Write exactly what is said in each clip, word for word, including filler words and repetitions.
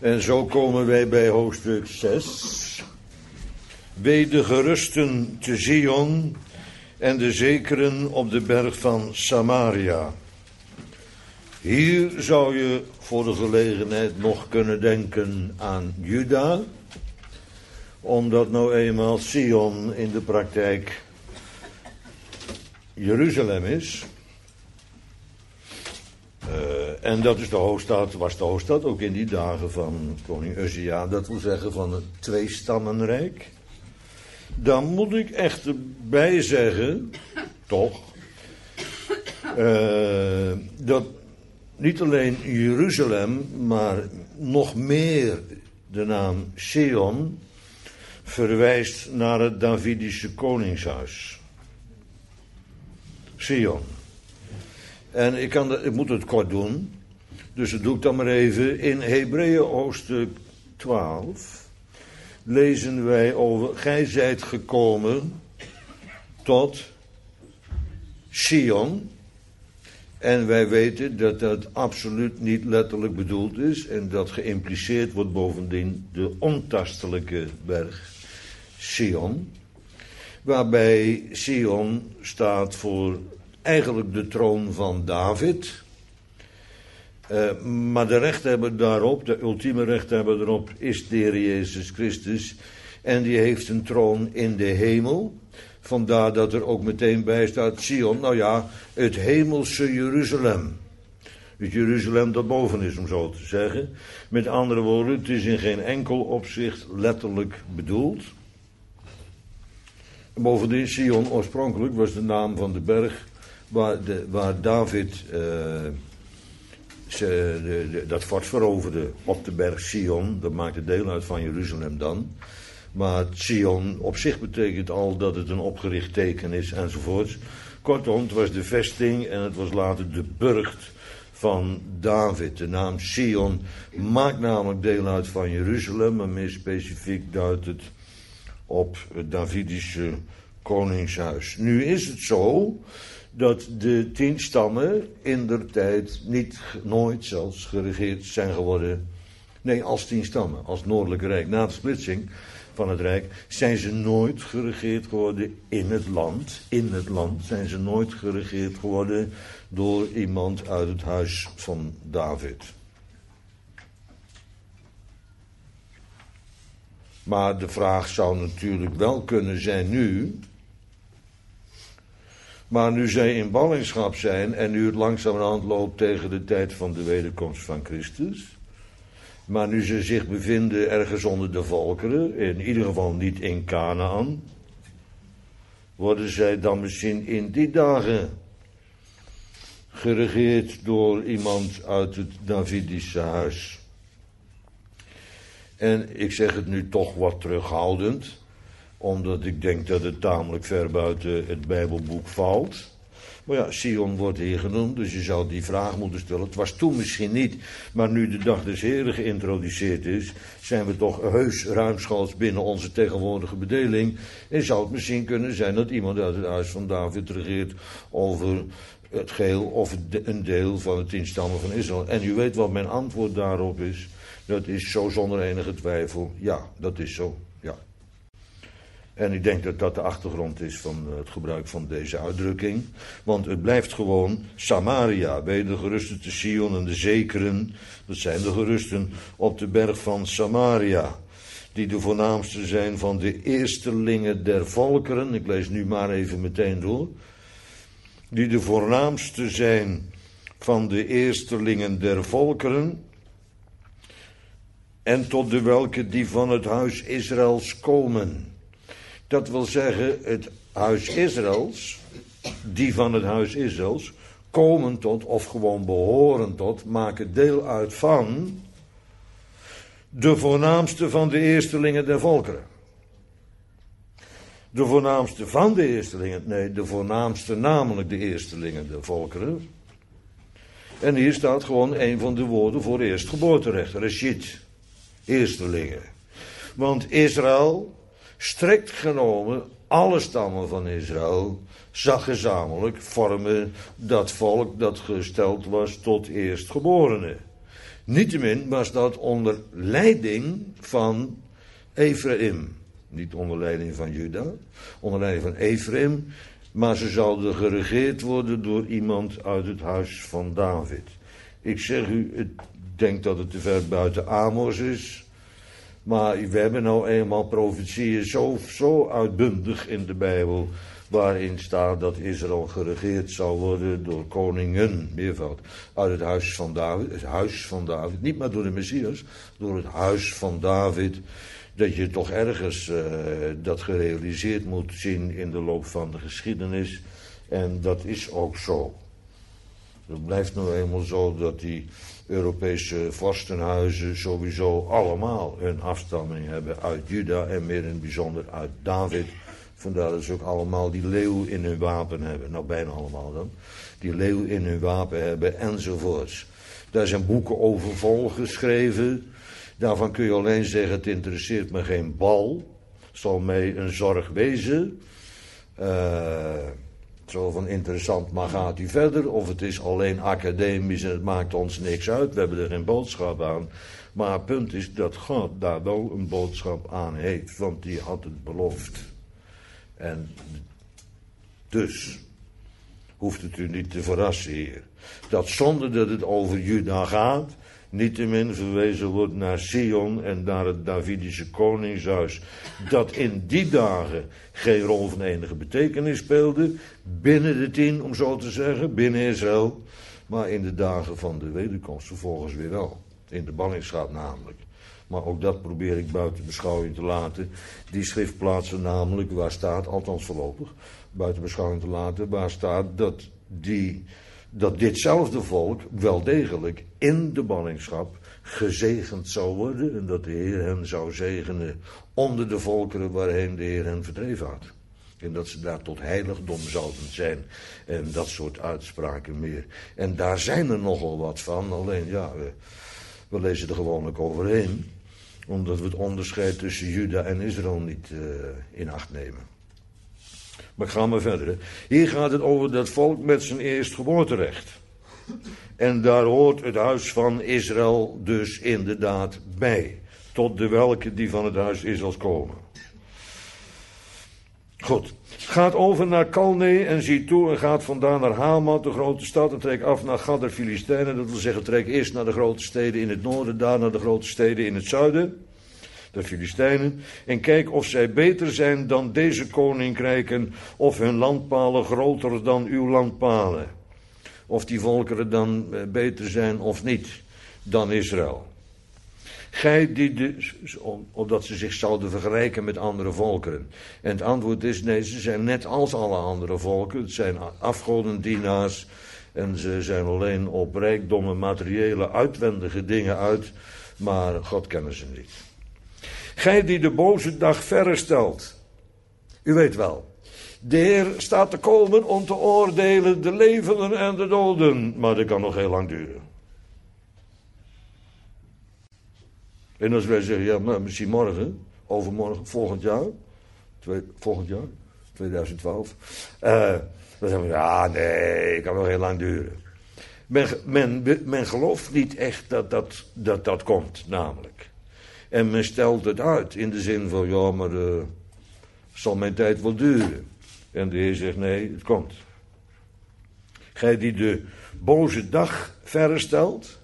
En zo komen wij bij hoofdstuk zes. Wee de gerusten te Zion en de zekeren op de berg van Samaria. Hier zou je voor de gelegenheid nog kunnen denken aan Juda, omdat nou eenmaal Sion in de praktijk Jeruzalem is. Uh, en dat is de hoofdstad, was de hoofdstad ook in die dagen van koning Uzia, dat wil zeggen van het tweestammenrijk. Dan moet ik echter bij zeggen, toch, uh, dat niet alleen Jeruzalem, maar nog meer de naam Sion verwijst naar het Davidische koningshuis. Sion. En ik, kan de, ik moet het kort doen, dus dat doe ik dan maar even. In Hebreeën hoofdstuk twaalf lezen wij over: gij zijt gekomen tot Sion. En wij weten dat dat absoluut niet letterlijk bedoeld is en dat geïmpliceerd wordt bovendien de ontastelijke berg Sion. Waarbij Sion staat voor eigenlijk de troon van David. Uh, maar de rechthebber daarop, de ultieme rechthebber daarop, is de Heer Jezus Christus. En die heeft een troon in de hemel. Vandaar dat er ook meteen bij staat Sion, nou ja, het hemelse Jeruzalem. Het Jeruzalem dat boven is, om zo te zeggen. Met andere woorden, het is in geen enkel opzicht letterlijk bedoeld. Bovendien, Sion oorspronkelijk was de naam van de berg waar, de, waar David uh, ze, de, de, dat fort veroverde op de berg Sion. Dat maakte deel uit van Jeruzalem dan. Maar Sion op zich betekent al dat het een opgericht teken is enzovoorts. Kortom, het was de vesting en het was later de burcht van David. De naam Sion maakt namelijk deel uit van Jeruzalem, maar meer specifiek duidt het op het Davidische koningshuis. Nu is het zo dat de tien stammen indertijd niet, nooit zelfs geregeerd zijn geworden. Nee, als tien stammen, als Noordelijke Rijk. Na de splitsing van het Rijk zijn ze nooit geregeerd geworden in het land. In het land zijn ze nooit geregeerd geworden door iemand uit het huis van David. Maar de vraag zou natuurlijk wel kunnen zijn nu. Maar nu zij in ballingschap zijn en nu het langzamerhand loopt tegen de tijd van de wederkomst van Christus. Maar nu ze zich bevinden ergens onder de volkeren, in ieder geval niet in Kanaan, worden zij dan misschien in die dagen geregeerd door iemand uit het Davidische huis. En ik zeg het nu toch wat terughoudend, omdat ik denk dat het tamelijk ver buiten het Bijbelboek valt. Maar ja, Sion wordt hier genoemd, dus je zou die vraag moeten stellen. Het was toen misschien niet, maar nu de dag des Heren geïntroduceerd is, zijn we toch heus ruimschoots binnen onze tegenwoordige bedeling. En zou het misschien kunnen zijn dat iemand uit het huis van David regeert over het geheel of een deel van de tien stammen van Israël. En u weet wat mijn antwoord daarop is. Dat is zo zonder enige twijfel. Ja, dat is zo. Ja. En ik denk dat dat de achtergrond is van het gebruik van deze uitdrukking. Want het blijft gewoon Samaria. Bij de gerusten te Sion en de zekeren. Dat zijn de gerusten op de berg van Samaria. Die de voornaamste zijn van de eerstelingen der volkeren. Ik lees nu maar even meteen door. Die de voornaamste zijn van de eerstelingen der volkeren. En tot de welke die van het huis Israëls komen. Dat wil zeggen, het huis Israëls, die van het huis Israëls, komen tot, of gewoon behoren tot, maken deel uit van de voornaamste van de eerstelingen der volkeren. De voornaamste van de eerstelingen, nee, de voornaamste namelijk de eerstelingen der volkeren. En hier staat gewoon een van de woorden voor eerstgeboorterecht, reshit, eerstelingen. Want Israël, strikt genomen, alle stammen van Israël, zag gezamenlijk vormen dat volk dat gesteld was tot eerstgeborenen. Niettemin was dat onder leiding van Ephraim. Niet onder leiding van Juda, onder leiding van Ephraim. Maar ze zouden geregeerd worden door iemand uit het huis van David. Ik zeg u, ik denk dat het te ver buiten Amos is. Maar we hebben nou eenmaal profetieën zo, zo uitbundig in de Bijbel, waarin staat dat Israël geregeerd zal worden door koningen, meervoud, uit het huis van David. Het huis van David, niet maar door de Messias, door het huis van David. Dat je toch ergens uh, dat gerealiseerd moet zien in de loop van de geschiedenis. En dat is ook zo. Het blijft nou eenmaal zo dat die Europese vorstenhuizen sowieso allemaal een afstamming hebben uit Juda en meer in het bijzonder uit David. Vandaar dat ze ook allemaal die leeuw in hun wapen hebben. Nou, bijna allemaal dan. Die leeuw in hun wapen hebben enzovoorts. Daar zijn boeken over volgeschreven. Daarvan kun je alleen zeggen, het interesseert me geen bal. Zal mij een zorg wezen. Uh, zo van interessant, maar gaat u verder? Of het is alleen academisch en het maakt ons niks uit. We hebben er geen boodschap aan. Maar het punt is dat God daar wel een boodschap aan heeft. Want die had het beloofd. En dus hoeft het u niet te verrassen hier. Dat zonder dat het over Juda gaat, niettemin verwezen wordt naar Sion en naar het Davidische koningshuis, dat in die dagen geen rol van enige betekenis speelde, binnen de tien, om zo te zeggen, binnen Israël, maar in de dagen van de wederkomst vervolgens weer wel. In de ballingschap namelijk. Maar ook dat probeer ik buiten beschouwing te laten. Die schriftplaatsen namelijk, waar staat, althans voorlopig, buiten beschouwing te laten, waar staat dat die... dat ditzelfde volk wel degelijk in de ballingschap gezegend zou worden en dat de Heer hen zou zegenen onder de volkeren waarheen de Heer hen verdreven had. En dat ze daar tot heiligdom zouden zijn en dat soort uitspraken meer. En daar zijn er nogal wat van, alleen ja, we, we lezen er gewoonlijk overheen, omdat we het onderscheid tussen Juda en Israël niet uh, in acht nemen. Maar ik ga maar verder. Hè. Hier gaat het over dat volk met zijn eerstgeboorterecht. En daar hoort het huis van Israël dus inderdaad bij. Tot de welke die van het huis Israëls komen. Goed. Gaat over naar Kalne en ziet toe en gaat vandaan naar Hamat, de grote stad, en trekt af naar Gad der Filistijnen. Dat wil zeggen, trek eerst naar de grote steden in het noorden, daar naar de grote steden in het zuiden. De Filistijnen, en kijk of zij beter zijn dan deze koninkrijken, of hun landpalen groter dan uw landpalen. Of die volkeren dan beter zijn of niet dan Israël. Gij die de, opdat ze zich zouden vergelijken met andere volkeren. En het antwoord is, nee, ze zijn net als alle andere volken. Het zijn afgodendienaars en ze zijn alleen op rijkdomme, materiële, uitwendige dingen uit, maar God kennen ze niet. Gij die de boze dag verre stelt. U weet wel. De Heer staat te komen om te oordelen de levenden en de doden. Maar dat kan nog heel lang duren. En als wij zeggen, ja, maar misschien morgen, overmorgen, volgend jaar. Twee, volgend jaar, twintig twaalf. Uh, dan zeggen we, ja, nee, het kan nog heel lang duren. Men, men, men gelooft niet echt dat dat, dat dat komt, namelijk. En men stelt het uit in de zin van, ja, maar uh, zal mijn tijd wel duren. En de Heer zegt, nee, het komt. Gij die de boze dag verre stelt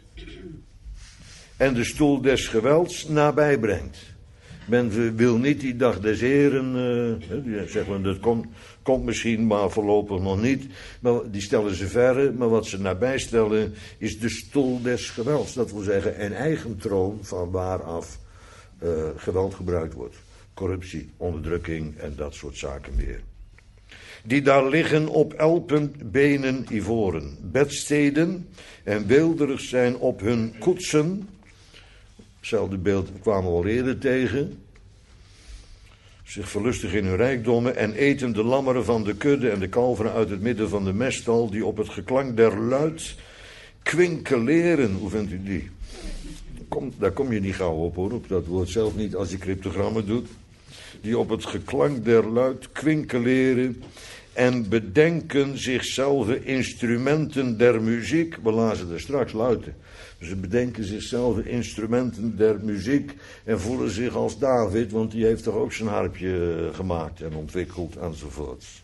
en de stoel des gewelds nabij brengt. Men wil niet die dag des Heren, uh, zeg maar, dat komt, komt misschien, maar voorlopig nog niet. Maar die stellen ze verre, maar wat ze nabij stellen is de stoel des gewelds. Dat wil zeggen een eigen troon van waaraf uh, geweld gebruikt wordt. Corruptie, onderdrukking en dat soort zaken meer. Die daar liggen op elpen, benen, ivoren, bedsteden en weelderig zijn op hun koetsen. Hetzelfde beeld kwamen we al eerder tegen. Zich verlustig in hun rijkdommen en eten de lammeren van de kudde en de kalveren uit het midden van de meststal, die op het geklank der luid kwinkeleren. Hoe vindt u die? Kom, daar kom je niet gauw op hoor, op dat woord zelf niet als je cryptogrammen doet. Die op het geklank der luid kwinkeleren en bedenken zichzelf instrumenten der muziek. We lazen er straks luiten. Ze bedenken zichzelf instrumenten der muziek en voelen zich als David, want die heeft toch ook zijn harpje gemaakt en ontwikkeld enzovoorts.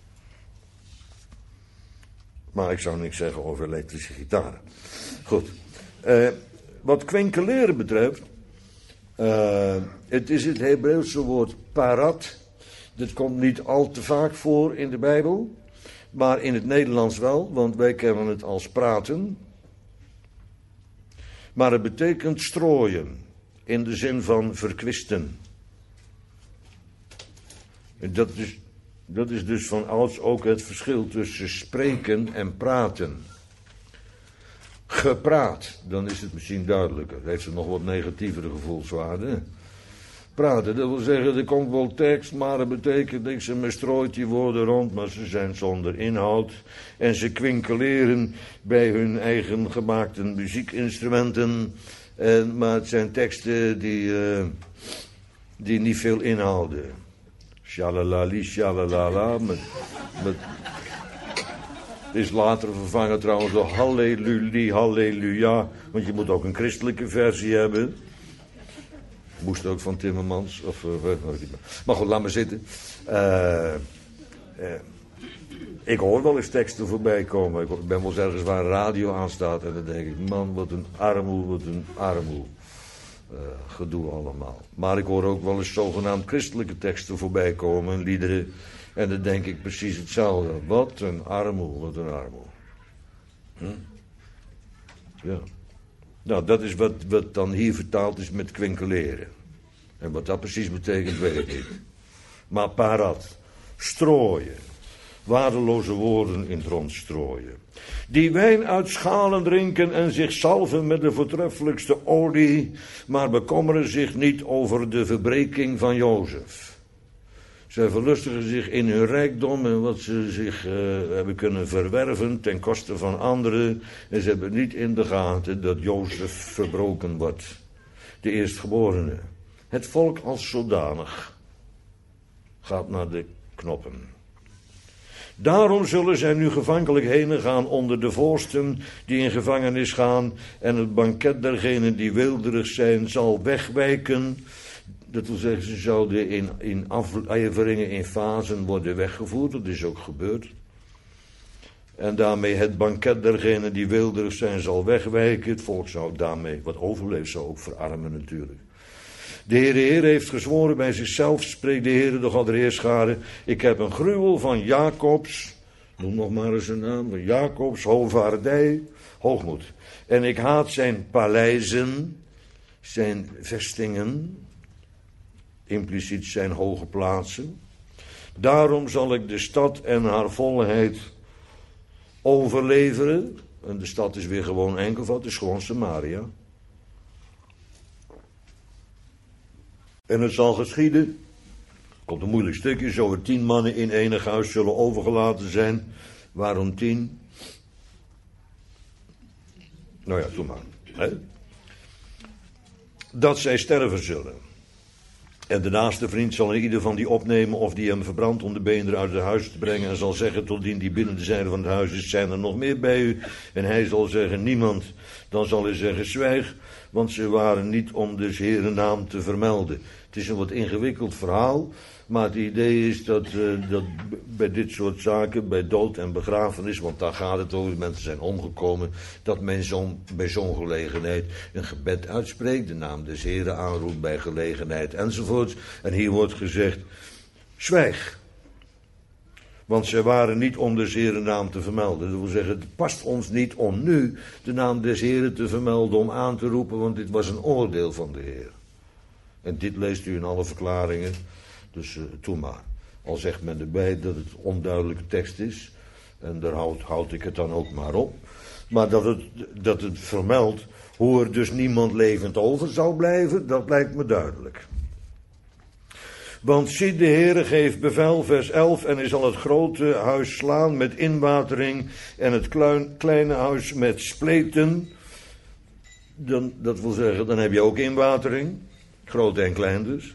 Maar ik zou niks zeggen over elektrische gitaren. Goed. Uh, wat kwinkeleren betreft, uh, het is het Hebreeuwse woord parat. Dat komt niet al te vaak voor in de Bijbel, maar in het Nederlands wel, want wij kennen het als praten. Maar het betekent strooien, in de zin van verkwisten. En dat is, dat is dus van ouds ook het verschil tussen spreken en praten. Gepraat, dan is het misschien duidelijker. Dan heeft het nog wat negatievere gevoelswaarde. Praten, dat wil zeggen, er komt wel tekst, maar het betekent niks. En men strooit die woorden rond, maar ze zijn zonder inhoud. En ze kwinkeleren bij hun eigen gemaakte muziekinstrumenten. En, maar het zijn teksten die, uh, die niet veel inhouden. Shalalali, shalalala. Met, met, het is later vervangen trouwens door hallelujah, halleluja. Want je moet ook een christelijke versie hebben. Moest ook van Timmermans. Of, uh, maar goed, laat maar zitten. Uh, uh, ik hoor wel eens teksten voorbij komen. Ik ben wel eens ergens waar een radio aanstaat. En dan denk ik, man, wat een armoe, wat een armoe. Uh, gedoe allemaal. Maar ik hoor ook wel eens zogenaamd christelijke teksten voorbij komen. Liederen. En dan denk ik precies hetzelfde. Wat een armoe, wat een armoe. Hm? Ja. Nou, dat is wat, wat dan hier vertaald is met kwinkeleren. En wat dat precies betekent, weet ik niet. Maar parat, strooien, waardeloze woorden in het rond strooien. Die wijn uit schalen drinken en zich salven met de voortreffelijkste olie, maar bekommeren zich niet over de verbreking van Jozef. Zij verlustigen zich in hun rijkdom en wat ze zich uh, hebben kunnen verwerven ten koste van anderen. En ze hebben niet in de gaten dat Jozef verbroken wordt. De eerstgeborene. Het volk als zodanig gaat naar de knoppen. Daarom zullen zij nu gevankelijk heen gaan onder de vorsten die in gevangenis gaan. En het banket dergenen die weelderig zijn zal wegwijken. Dat wil zeggen, ze zouden in, in afleveringen, in fasen worden weggevoerd. Dat is ook gebeurd. En daarmee het banket dergenen die weelderig zijn zal wegwijken. Het volk zou daarmee, wat overleeft, zou ook verarmen natuurlijk. De Heere Heer heeft gezworen bij zichzelf, spreekt de Heere de God der Heerscharen. Ik heb een gruwel van Jacobs, noem nog maar eens een naam, van Jacobs, hoogvaardij, hoogmoed. En ik haat zijn paleizen, zijn vestingen, impliciet zijn hoge plaatsen. Daarom zal ik de stad en haar volheid overleveren. En de stad is weer gewoon enkelvoud, het is gewoon Samaria. En het zal geschieden, komt een moeilijk stukje, zo er tien mannen in enig huis zullen overgelaten zijn. Waarom tien? Nou ja, doe maar. Hè? Dat zij sterven zullen. En de naaste vriend zal in ieder van die opnemen of die hem verbrandt om de beenderen uit het huis te brengen. En zal zeggen tot dien die binnen de zijde van het huis is, zijn er nog meer bij u? En hij zal zeggen, niemand. Dan zal hij zeggen, zwijg, want ze waren niet om des Heeren naam te vermelden. Het is een wat ingewikkeld verhaal, maar het idee is dat, uh, dat bij dit soort zaken, bij dood en begrafenis, want daar gaat het over, mensen zijn omgekomen, dat men zo, bij zo'n gelegenheid een gebed uitspreekt, de naam des Heeren aanroept bij gelegenheid enzovoort. En hier wordt gezegd, zwijg. Want zij waren niet om des Heeren naam te vermelden. Dat wil zeggen, het past ons niet om nu de naam des Heeren te vermelden, om aan te roepen, want dit was een oordeel van de Heer. En dit leest u in alle verklaringen, dus uh, doe maar. Al zegt men erbij dat het onduidelijke tekst is, en daar houd, houd ik het dan ook maar op. Maar dat het, dat het vermeldt hoe er dus niemand levend over zou blijven, dat lijkt me duidelijk. Want zie, de Heere geeft bevel, vers elf, en hij zal het grote huis slaan met inwatering en het kluin, kleine huis met spleten. Dan, dat wil zeggen, dan heb je ook inwatering, groot en klein dus.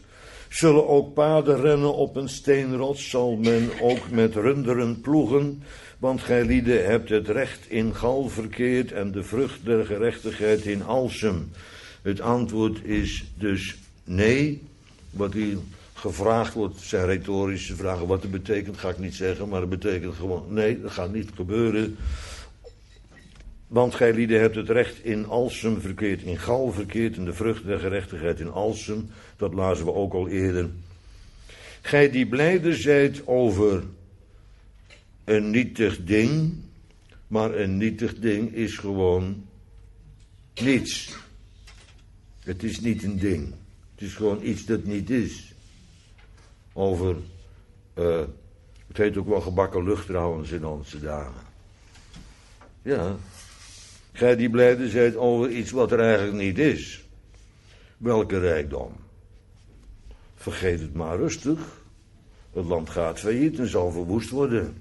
Zullen ook paarden rennen op een steenrots, zal men ook met runderen ploegen, want gij lieden hebt het recht in Gal verkeerd en de vrucht der gerechtigheid in Alsem. Het antwoord is dus nee. Wat hier gevraagd wordt, zijn retorische vragen. Wat het betekent, ga ik niet zeggen, maar het betekent gewoon nee, dat gaat niet gebeuren. Want gij lieden hebt het recht in Alsem verkeerd, in Gal verkeerd en de vrucht der gerechtigheid in Alsem. Dat lazen we ook al eerder. Gij die blijde zijt over een nietig ding, maar een nietig ding is gewoon niets. Het is niet een ding. Het is gewoon iets dat niet is. Over, uh, het heet ook wel gebakken lucht trouwens in onze dagen. Ja. Gij die blijde zijt over iets wat er eigenlijk niet is. Welke rijkdom? Vergeet het maar rustig. Het land gaat failliet en zal verwoest worden.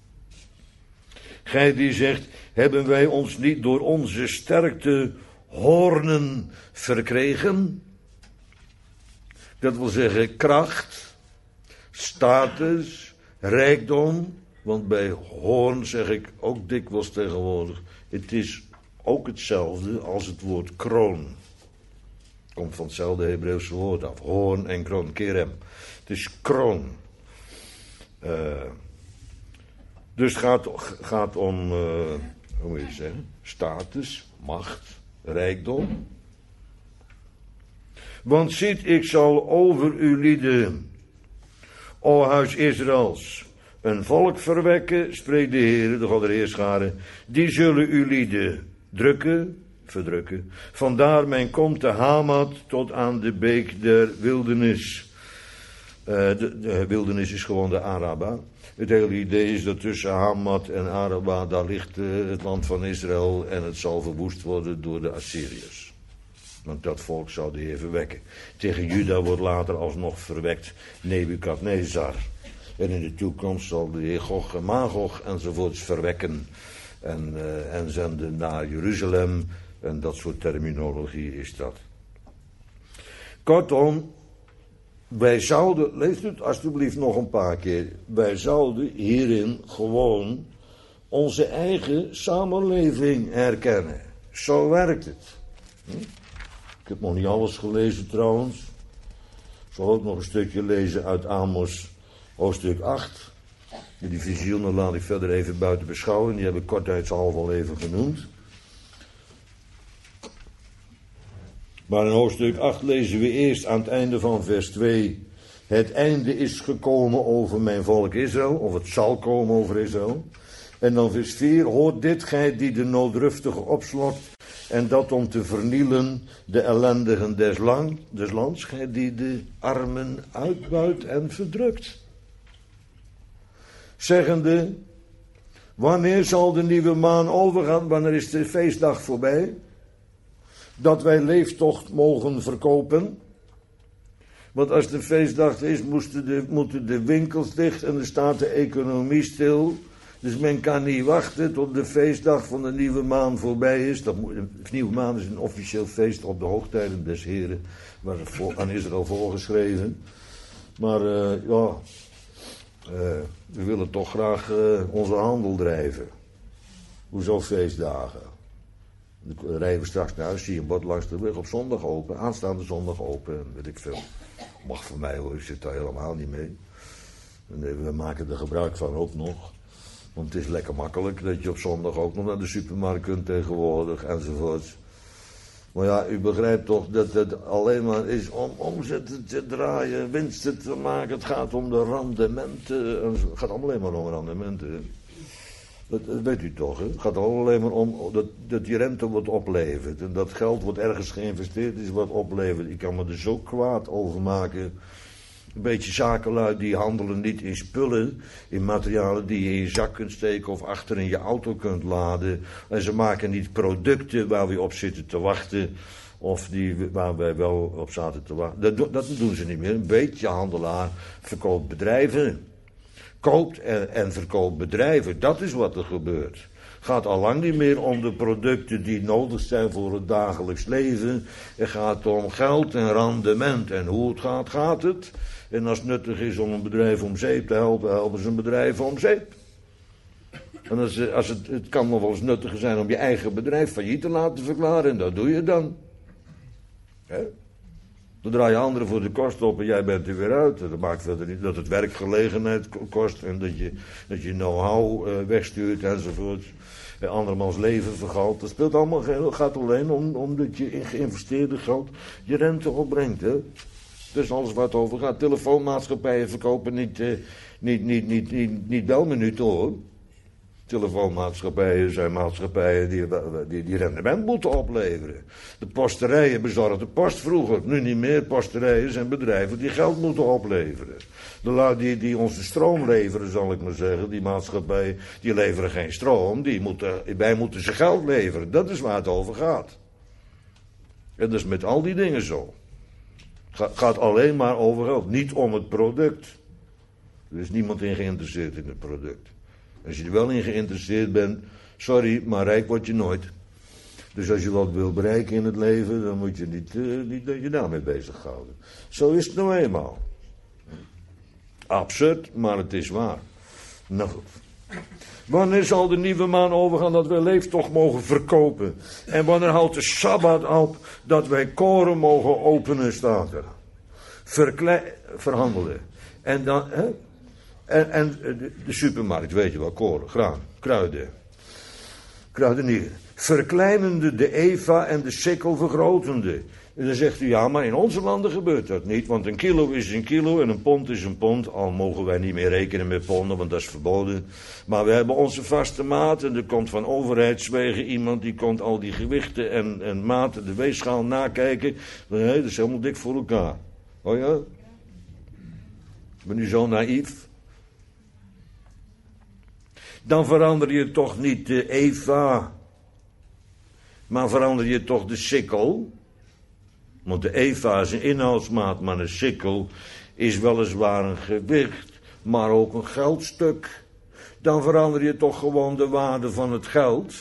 Gij die zegt, hebben wij ons niet door onze sterkte hoornen verkregen? Dat wil zeggen kracht, status, rijkdom. Want bij hoorn zeg ik ook dikwijls tegenwoordig, het is ook hetzelfde als het woord kroon. Komt van hetzelfde Hebreeuwse woord af. Hoorn en kroon, kerem. Het is kroon. Uh, dus het gaat, gaat om, uh, hoe moet je zeggen, status, macht, rijkdom. Want ziet, ik zal over u lieden, o huis Israëls, een volk verwekken, spreekt de Heer, de God der Heerscharen, die zullen u lieden drukken, verdrukken. Vandaar mijn komt te Hamat tot aan de beek der wildernis. Uh, de, de wildernis is gewoon de Araba. Het hele idee is dat tussen Hamat en Araba, daar ligt uh, het land van Israël en het zal verwoest worden door de Assyriërs. Want dat volk zou de Heer verwekken. Tegen Juda wordt later alsnog verwekt Nebukadnezar. En in de toekomst zal de Heer Gog en Magog enzovoorts verwekken. En, uh, en zenden naar Jeruzalem. En dat soort terminologie is dat. Kortom, wij zouden, lees het alsjeblieft nog een paar keer. Wij zouden hierin gewoon onze eigen samenleving herkennen. Zo werkt het. Hm? Ik heb nog niet alles gelezen trouwens. Ik zal ook nog een stukje lezen uit Amos hoofdstuk acht. Die visioenen laat ik verder even buiten beschouwen. Die heb ik kortheidshalve al even genoemd. Maar in hoofdstuk acht lezen we eerst aan het einde van vers twee. Het einde is gekomen over mijn volk Israël. Of het zal komen over Israël. En dan vers vier. Hoort dit gij die de nooddruftige opslokt. En dat om te vernielen de ellendigen des, lang, des lands. Gij die de armen uitbuit en verdrukt. Zeggende, wanneer zal de nieuwe maan overgaan? Wanneer is de feestdag voorbij? Dat wij leeftocht mogen verkopen. Want als de feestdag is, moesten de, moeten de winkels dicht en er staat de economie stil. Dus men kan niet wachten tot de feestdag van de nieuwe maan voorbij is. Dat moet, de nieuwe maan is een officieel feest op de hoogtijden des Heren. Maar aan Israël voorgeschreven. Maar uh, ja, uh, we willen toch graag uh, onze handel drijven. Hoezo feestdagen? Dan rijden we straks naar huis, zie je een bord langs de weg op zondag open. Aanstaande zondag open, weet ik veel. Mag voor mij hoor, ik zit daar helemaal niet mee. En we maken er gebruik van ook nog. Want het is lekker makkelijk dat je op zondag ook nog naar de supermarkt kunt tegenwoordig enzovoort. Maar ja, u begrijpt toch dat het alleen maar is om omzetten te draaien, winsten te maken. Het gaat om de rendementen. Het gaat alleen maar om rendementen. Dat, dat weet u toch, hè? Het gaat alleen maar om dat, dat die rente wordt opleverd. En dat geld wordt ergens geïnvesteerd is wat oplevert. Ik kan me er zo kwaad over maken. Een beetje zakenlui die handelen niet in spullen, in materialen die je in je zak kunt steken of achter in je auto kunt laden. En ze maken niet producten waar we op zitten te wachten of die, waar wij wel op zaten te wachten. Dat, dat doen ze niet meer. Een beetje handelaar verkoopt bedrijven. Koopt en, en verkoopt bedrijven. Dat is wat er gebeurt. Het gaat al lang niet meer om de producten die nodig zijn voor het dagelijks leven. Het gaat om geld en rendement. En hoe het gaat, gaat het. En als het nuttig is om een bedrijf om zeep te helpen, helpen ze een bedrijf om zeep. En als, als het, het kan nog wel eens nuttiger zijn om je eigen bedrijf failliet te laten verklaren. En dat doe je dan. He? Dan draai je anderen voor de kosten op en jij bent er weer uit. Dat maakt verder niet dat het werkgelegenheid kost en dat je, dat je know-how uh, wegstuurt enzovoort. En andermans leven vergalt. Dat speelt allemaal geen. Het gaat alleen om, om dat je in geïnvesteerde geld je rente opbrengt. Hè? Dat is alles waar het over gaat. Telefoonmaatschappijen verkopen niet, uh, niet, niet, niet, niet, niet belminuten hoor. Telefoonmaatschappijen zijn maatschappijen die, die, die rendement moeten opleveren. De posterijen bezorgen de post vroeger. Nu niet meer. Posterijen zijn bedrijven die geld moeten opleveren. De lui die, die ons de stroom leveren, zal ik maar zeggen. Die maatschappijen, die leveren geen stroom. Die moeten, wij moeten ze geld leveren. Dat is waar het over gaat. En dat is met al die dingen zo. Het gaat alleen maar over geld. Niet om het product. Er is niemand in geïnteresseerd in het product. Als je er wel in geïnteresseerd bent, sorry, maar rijk word je nooit. Dus als je wat wil bereiken in het leven, dan moet je niet, uh, niet je daarmee bezighouden. Zo is het nou eenmaal. Absurd, maar het is waar. Nou goed. Wanneer zal de nieuwe maan overgaan dat wij leeftocht mogen verkopen? En wanneer houdt de Sabbat op dat wij koren mogen openen, staat er. Verklei- verhandelen. En dan, hè? En, en de, de supermarkt, weet je wel, koren, graan, kruiden. Kruidenieren. Verkleinende de eva en de sikkel vergrotende. En dan zegt u, ja, maar in onze landen gebeurt dat niet. Want een kilo is een kilo en een pond is een pond. Al mogen wij niet meer rekenen met ponden, want dat is verboden. Maar we hebben onze vaste maat. En er komt van overheidswegen iemand die komt al die gewichten en, en maten, de weegschaal nakijken. Nee, dat is helemaal dik voor elkaar. Oh ja? Ben u zo naïef? Dan verander je toch niet de eva, maar verander je toch de sikkel. Want de eva is een inhoudsmaat, maar een sikkel is weliswaar een gewicht, maar ook een geldstuk. Dan verander je toch gewoon de waarde van het geld.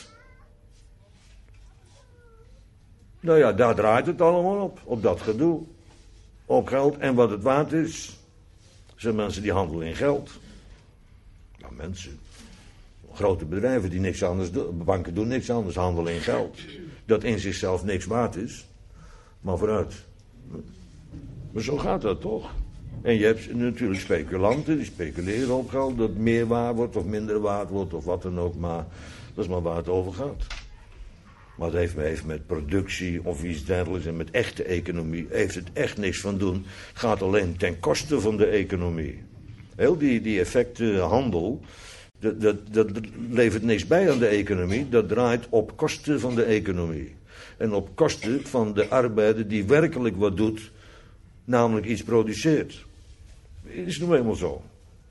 Nou ja, daar draait het allemaal op, op dat gedoe. Op geld en wat het waard is. Er zijn mensen die handelen in geld. Nou, mensen. Grote bedrijven die niks anders doen. Banken doen niks anders, handelen in geld. Dat in zichzelf niks waard is. Maar vooruit. Maar zo gaat dat toch? En je hebt natuurlijk speculanten die speculeren op geld. Dat meer waard wordt of minder waard wordt of wat dan ook. Maar dat is maar waar het over gaat. Maar het heeft, heeft met productie of iets dergelijks en met echte economie heeft het echt niks van doen. Het gaat alleen ten koste van de economie. Heel die, die effectenhandel, dat, dat, dat levert niks bij aan de economie. Dat draait op kosten van de economie. En op kosten van de arbeider die werkelijk wat doet, namelijk iets produceert. Het is nu eenmaal zo.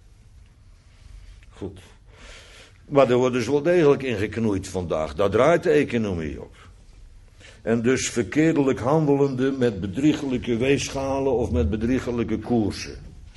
Goed. Maar er wordt dus wel degelijk in geknoeid vandaag. Daar draait de economie op. En dus verkeerdelijk handelende met bedriegelijke weegschalen of met bedriegelijke koersen.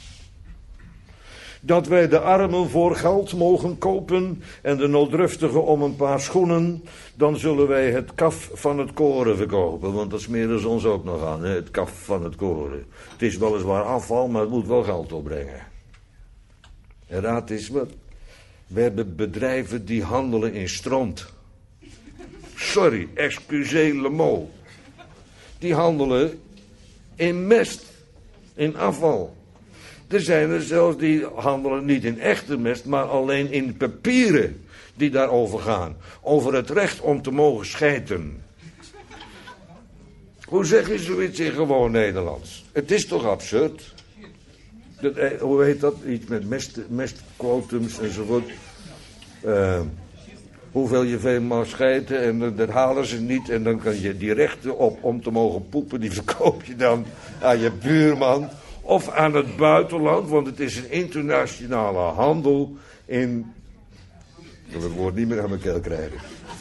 Dat wij de armen voor geld mogen kopen en de nooddruftigen om een paar schoenen, dan zullen wij het kaf van het koren verkopen. Want dat smeren ze ons ook nog aan, hè? Het kaf van het koren. Het is weliswaar afval, maar het moet wel geld opbrengen. En raad is wat. We hebben bedrijven die handelen in stront. Sorry, excusez le mot. Die handelen in mest, in afval. Er zijn er zelfs die handelen niet in echte mest, maar alleen in papieren die daarover gaan. Over het recht om te mogen schijten. Hoe zeg je zoiets in gewoon Nederlands? Het is toch absurd? Dat, eh, hoe heet dat? Iets met mest, mestquotums enzovoort. Uh, hoeveel je veel mag schijten en uh, dat halen ze niet. En dan kan je die rechten op om te mogen poepen, die verkoop je dan aan je buurman. Of aan het buitenland, want het is een internationale handel in... Ik wil het woord niet meer aan mijn keel krijgen.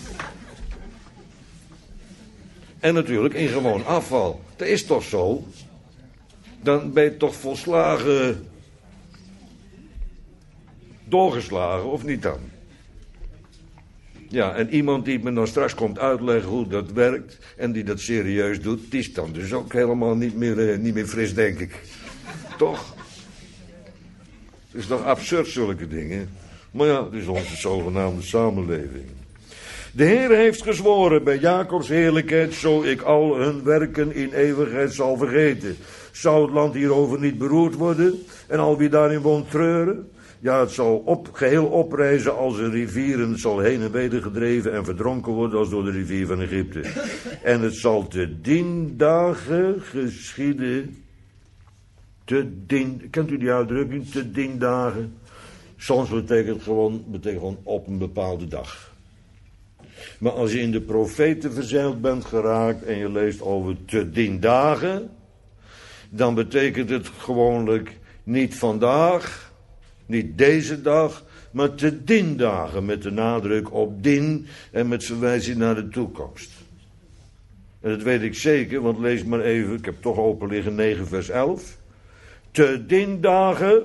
En natuurlijk in gewoon afval. Dat is toch zo? Dan ben je toch volslagen doorgeslagen, of niet dan? Ja, en iemand die me dan straks komt uitleggen hoe dat werkt en die dat serieus doet, die is dan dus ook helemaal niet meer, uh, niet meer fris, denk ik. Toch? Het is toch absurd, zulke dingen. Maar ja, het is onze zogenaamde samenleving. De Heer heeft gezworen bij Jacobs heerlijkheid, zo ik al hun werken in eeuwigheid zal vergeten. Zou het land hierover niet beroerd worden en al wie daarin woont treuren? Ja, het zal op, geheel oprijzen als een rivier en het zal heen en weder gedreven en verdronken worden als door de rivier van Egypte. En het zal te dien dagen geschieden. Te dien, kent u die uitdrukking? Te dien dagen. Soms betekent gewoon, betekent gewoon op een bepaalde dag. Maar als je in de profeten verzeild bent geraakt en je leest over te dien dagen, dan betekent het gewoonlijk niet vandaag, niet deze dag, maar te dien dagen, met de nadruk op dien en met verwijzing naar de toekomst. En dat weet ik zeker, want lees maar even, ik heb toch open liggen negen vers elf. Te dien dagen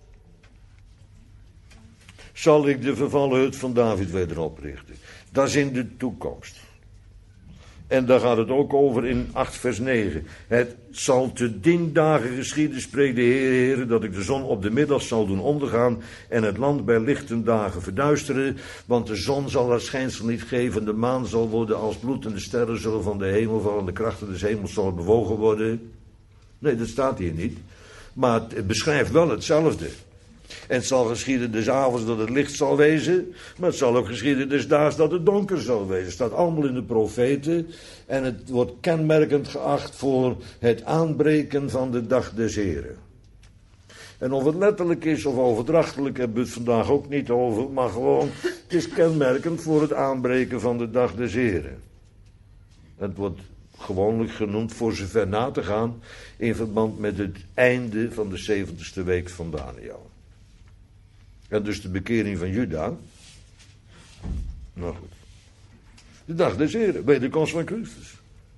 zal ik de vervallen hut van David weder oprichten. Dat is in de toekomst. En daar gaat het ook over in acht vers negen. Het zal te dien dagen geschieden, spreekt de Heer, Heer, dat ik de zon op de middag zal doen ondergaan en het land bij lichten dagen verduisteren. Want de zon zal haar schijnsel niet geven, de maan zal worden als bloed en de sterren zullen van de hemel vallen, de krachten des hemels zullen bewogen worden. Nee, dat staat hier niet. Maar het beschrijft wel hetzelfde. En het zal geschieden des avonds dat het licht zal wezen, maar het zal ook geschieden des daags dat het donker zal wezen. Het staat allemaal in de profeten en het wordt kenmerkend geacht voor het aanbreken van de dag des Heren. En of het letterlijk is of overdrachtelijk hebben we het vandaag ook niet over, maar gewoon, het is kenmerkend voor het aanbreken van de dag des Heren. Het wordt gewoonlijk genoemd, voor zover na te gaan, in verband met het einde van de zeventigste week van Daniel. En dus de bekering van Juda. Nou goed. De dag des Heren, wederkomst van Christus.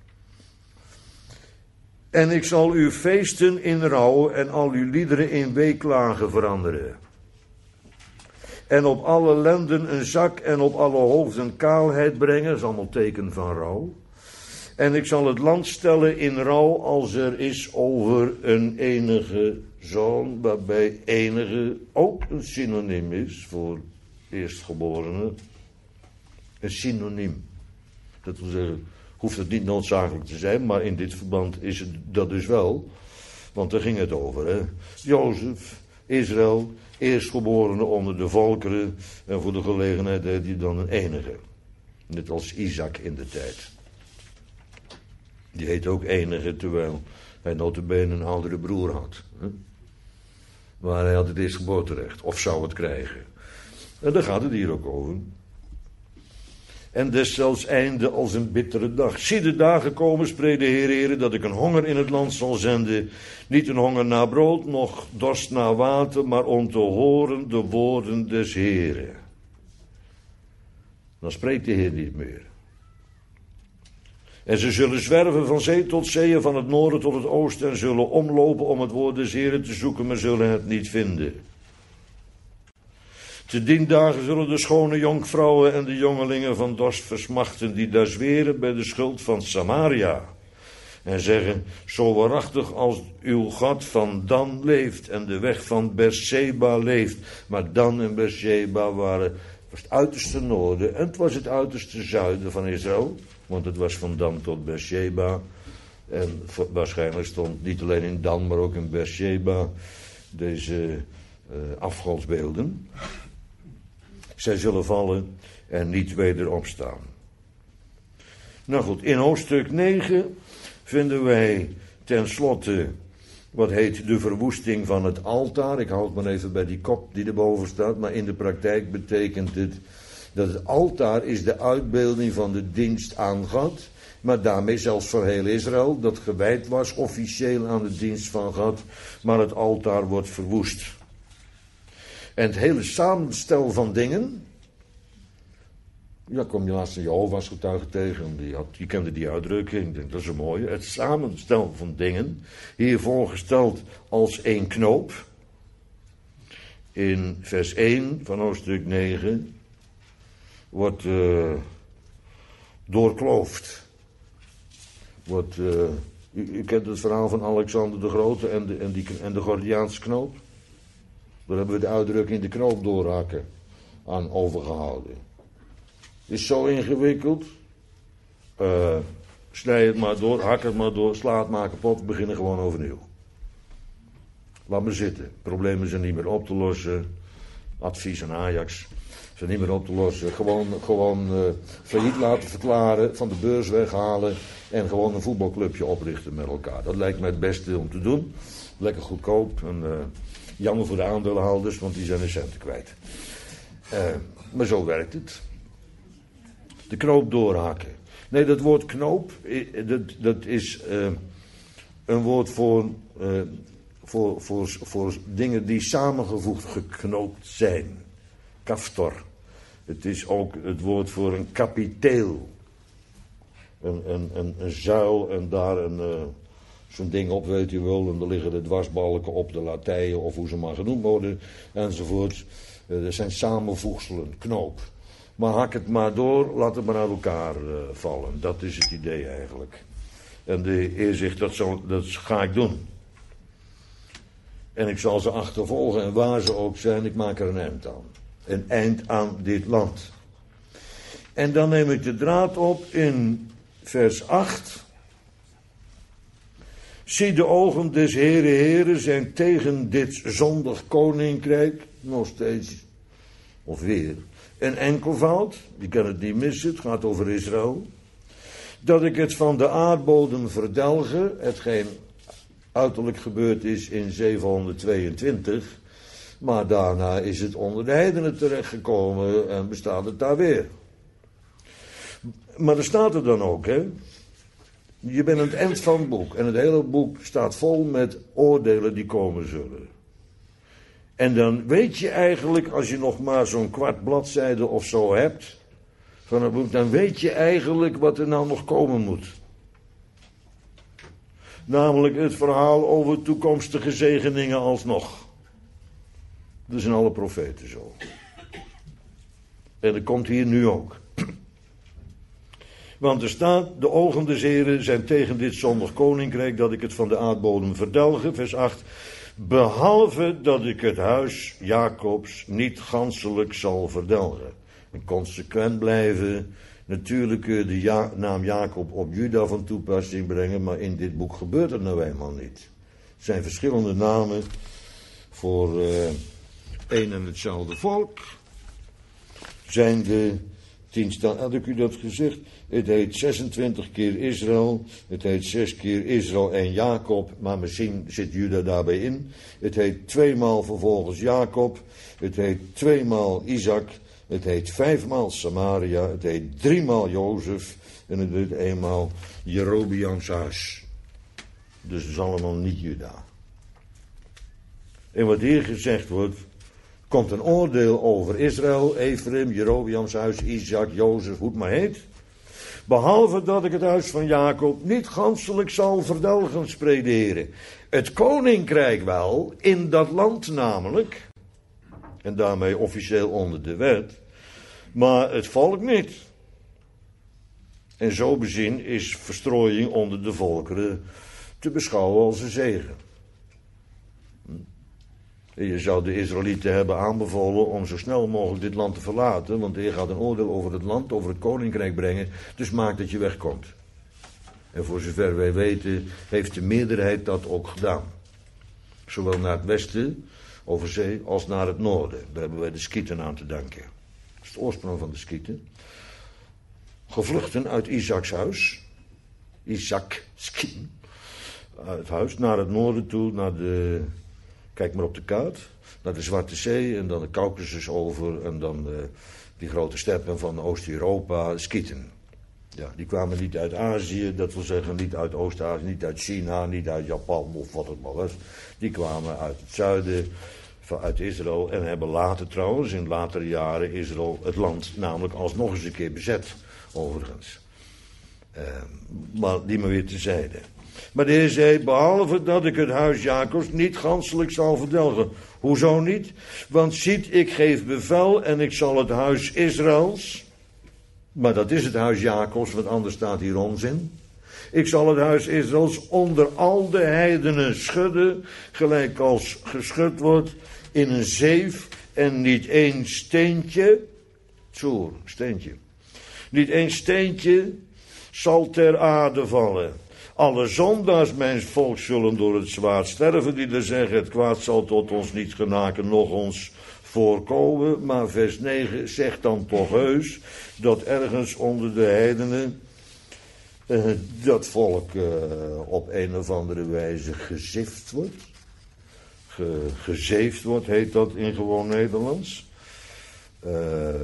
En ik zal uw feesten in rouw en al uw liederen in weeklagen veranderen. En op alle lenden een zak en op alle hoofden kaalheid brengen. Dat is allemaal teken van rouw. En ik zal het land stellen in rouw als er is over een enige zoon, waarbij enige ook een synoniem is voor eerstgeborene. Een synoniem. Dat wil zeggen, hoeft het niet noodzakelijk te zijn, maar in dit verband is het dat dus wel. Want daar ging het over, hè. Jozef, Israël, eerstgeborene onder de volkeren. En voor de gelegenheid heeft hij dan een enige. Net als Isaac in de tijd. Die heet ook enige, terwijl hij notabene een oudere broer had. Hè? Maar hij had het eerstgeboorterecht, of zou het krijgen. En daar gaat het hier ook over. En deszelfs einde als een bittere dag. Zie de dagen komen, spreekt de Heer, Heer, dat ik een honger in het land zal zenden. Niet een honger naar brood, noch dorst naar water, maar om te horen de woorden des Heeren. Dan spreekt de Heer niet meer. En ze zullen zwerven van zee tot zee en van het noorden tot het oosten en zullen omlopen om het woord des Heren te zoeken, maar zullen het niet vinden. Te dien dagen zullen de schone jonkvrouwen en de jongelingen van dorst versmachten, die daar zweren bij de schuld van Samaria. En zeggen, zo waarachtig als uw God van Dan leeft en de weg van Beersheba leeft. Maar Dan en Beersheba waren het uiterste noorden en het was het uiterste zuiden van Israël. Want het was van Dan tot Beersheba. En waarschijnlijk stond niet alleen in Dan, maar ook in Beersheba deze uh, afgodsbeelden. Zij zullen vallen en niet weder opstaan. Nou goed, in hoofdstuk negen vinden wij tenslotte wat heet de verwoesting van het altaar. Ik houd maar even bij die kop die erboven staat, maar in de praktijk betekent het dat het altaar is de uitbeelding van de dienst aan God, maar daarmee zelfs voor heel Israël, dat gewijd was officieel aan de dienst van God, maar het altaar wordt verwoest. En het hele samenstel van dingen, ja, kom je laatst een Jehovah's getuige tegen, die, had, die kende die uitdrukking, ik denk dat is een mooie, het samenstel van dingen, hier voorgesteld als één knoop, in vers één van hoofdstuk negen, wordt uh, doorkloofd. Wordt, uh, u, u kent het verhaal van Alexander de Grote en de, en die, en de Gordiaanse knoop. Daar hebben we de uitdrukking de knoop doorhakken aan overgehouden. Is zo ingewikkeld. Uh, snij het maar door, hak het maar door, sla het maar kapot, we beginnen gewoon overnieuw. Laat maar zitten. Problemen zijn niet meer op te lossen. Advies aan Ajax. Zijn niet meer op te lossen. Gewoon, gewoon uh, failliet laten verklaren, van de beurs weghalen en gewoon een voetbalclubje oprichten met elkaar. Dat lijkt mij het beste om te doen. Lekker goedkoop. En, uh, jammer voor de aandeelhouders, want die zijn hun centen kwijt. Uh, maar zo werkt het. De knoop doorhakken. Nee, dat woord knoop, dat, dat is uh, een woord voor, uh, voor, voor, voor dingen die samengevoegd geknoopt zijn. Kaftor. Het is ook het woord voor een kapiteel. Een, een, een, een zuil en daar een, uh, zo'n ding op, weet u wel. En er liggen de dwarsbalken op, de latijnen of hoe ze maar genoemd worden. Enzovoort. Uh, dat zijn samenvoegselen, knoop. Maar hak het maar door, laat het maar uit elkaar uh, vallen. Dat is het idee eigenlijk. En de Heer zegt, dat, zal, dat ga ik doen. En ik zal ze achtervolgen en waar ze ook zijn, ik maak er een eind aan. Een eind aan dit land. En dan neem ik de draad op in vers acht. Zie, de ogen des Heere Heere zijn tegen dit zondig koninkrijk, nog steeds, of weer, een enkelvoud, je kan het niet missen, het gaat over Israël, dat ik het van de aardbodem verdelge, hetgeen uiterlijk gebeurd is in zevenhonderdtweeëntwintig, maar daarna is het onder de heidenen terechtgekomen en bestaat het daar weer. Maar er staat er dan ook, hè. Je bent aan het eind van het boek en het hele boek staat vol met oordelen die komen zullen. En dan weet je eigenlijk, als je nog maar zo'n kwart bladzijde of zo hebt van het boek, dan weet je eigenlijk wat er nou nog komen moet. Namelijk het verhaal over toekomstige zegeningen alsnog. Dat zijn alle profeten zo. En dat komt hier nu ook. Want er staat, de ogen des Heren zijn tegen dit zondig koninkrijk, dat ik het van de aardbodem verdelge, vers acht. Behalve dat ik het huis Jacobs niet ganselijk zal verdelgen. En consequent blijven. Natuurlijk kun je de ja- naam Jacob op Juda van toepassing brengen, maar in dit boek gebeurt het nou eenmaal niet. Er zijn verschillende namen voor uh, één en hetzelfde volk. Zijn de tien staan, had ik u dat gezegd? Het heet zesentwintig keer Israël. Het heet zes keer Israël en Jacob. Maar misschien zit Juda daarbij in. Het heet tweemaal vervolgens Jacob. Het heet tweemaal Isaac. Het heet vijfmaal Samaria. Het heet driemaal Jozef. En het heet eenmaal Jerobeams huis. Dus het is allemaal niet Juda. En wat hier gezegd wordt, komt een oordeel over Israël, Ephraim, Jerobeams huis, Isaac, Jozef, hoe het maar heet. Behalve dat ik het huis van Jacob niet ganselijk zal verdelgen, spreekt de Heer. Het koninkrijk wel, in dat land namelijk, en daarmee officieel onder de wet, maar het volk niet. En zo bezien is verstrooiing onder de volkeren te beschouwen als een zegen. Je zou de Israëlieten hebben aanbevolen om zo snel mogelijk dit land te verlaten, want de Heer gaat een oordeel over het land, over het koninkrijk brengen, dus maak dat je wegkomt. En voor zover wij weten, heeft de meerderheid dat ook gedaan. Zowel naar het westen, over zee, als naar het noorden. Daar hebben wij de Skieten aan te danken. Dat is de oorsprong van de Skieten. Gevluchten uit Isaaks huis. Isaac, Skieten. Uit het huis, naar het noorden toe, naar de... Kijk maar op de kaart. Naar de Zwarte Zee en dan de Caucasus over. En dan uh, die grote steppen van Oost-Europa, Skieten. Ja, die kwamen niet uit Azië, dat wil zeggen niet uit Oost-Azië, niet uit China, niet uit Japan of wat het maar was. Die kwamen uit het zuiden, uit Israël en hebben later trouwens, in latere jaren, Israël het land namelijk alsnog eens een keer bezet, overigens. Uh, maar die maar weer tezijde. Maar de Heer zei, behalve dat ik het huis Jacobs niet ganselijk zal verdelgen. Hoezo niet? Want ziet, ik geef bevel en ik zal het huis Israëls, Maar dat is het huis Jacobs, want anders staat hier onzin. Ik zal het huis Israëls onder al de heidenen schudden, gelijk als geschud wordt in een zeef, en niet één steentje, tjoer, steentje, niet één steentje zal ter aarde vallen. Alle zondaars, mijn volk, zullen door het zwaard sterven, die er zeggen, het kwaad zal tot ons niet genaken, noch ons voorkomen. Maar vers negen zegt dan toch heus, dat ergens onder de heidenen, uh, dat volk uh, op een of andere wijze gezift wordt. Ge, gezeefd wordt, heet dat in gewoon Nederlands. Uh,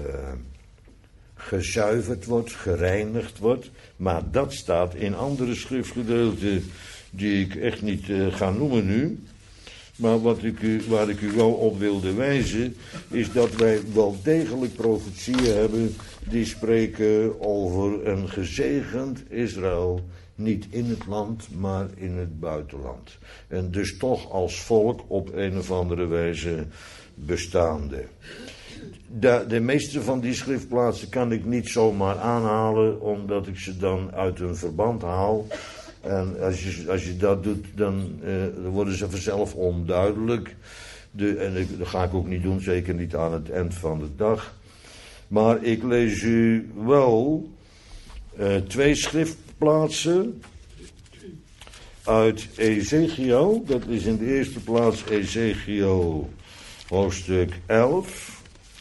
gezuiverd wordt, gereinigd wordt. Maar dat staat in andere schriftgedeelten die ik echt niet uh, ga noemen nu. Maar wat ik u, waar ik u wel op wilde wijzen, is dat wij wel degelijk profetieën hebben die spreken over een gezegend Israël. Niet in het land, maar in het buitenland. En dus toch als volk op een of andere wijze bestaande. De, de meeste van die schriftplaatsen kan ik niet zomaar aanhalen, omdat ik ze dan uit hun verband haal. En als je, als je dat doet, dan, uh, dan worden ze vanzelf onduidelijk. De, en ik, dat ga ik ook niet doen, zeker niet aan het eind van de dag. Maar ik lees u wel uh, twee schriftplaatsen uit Ezechiel. Dat is in de eerste plaats Ezechiel hoofdstuk elf.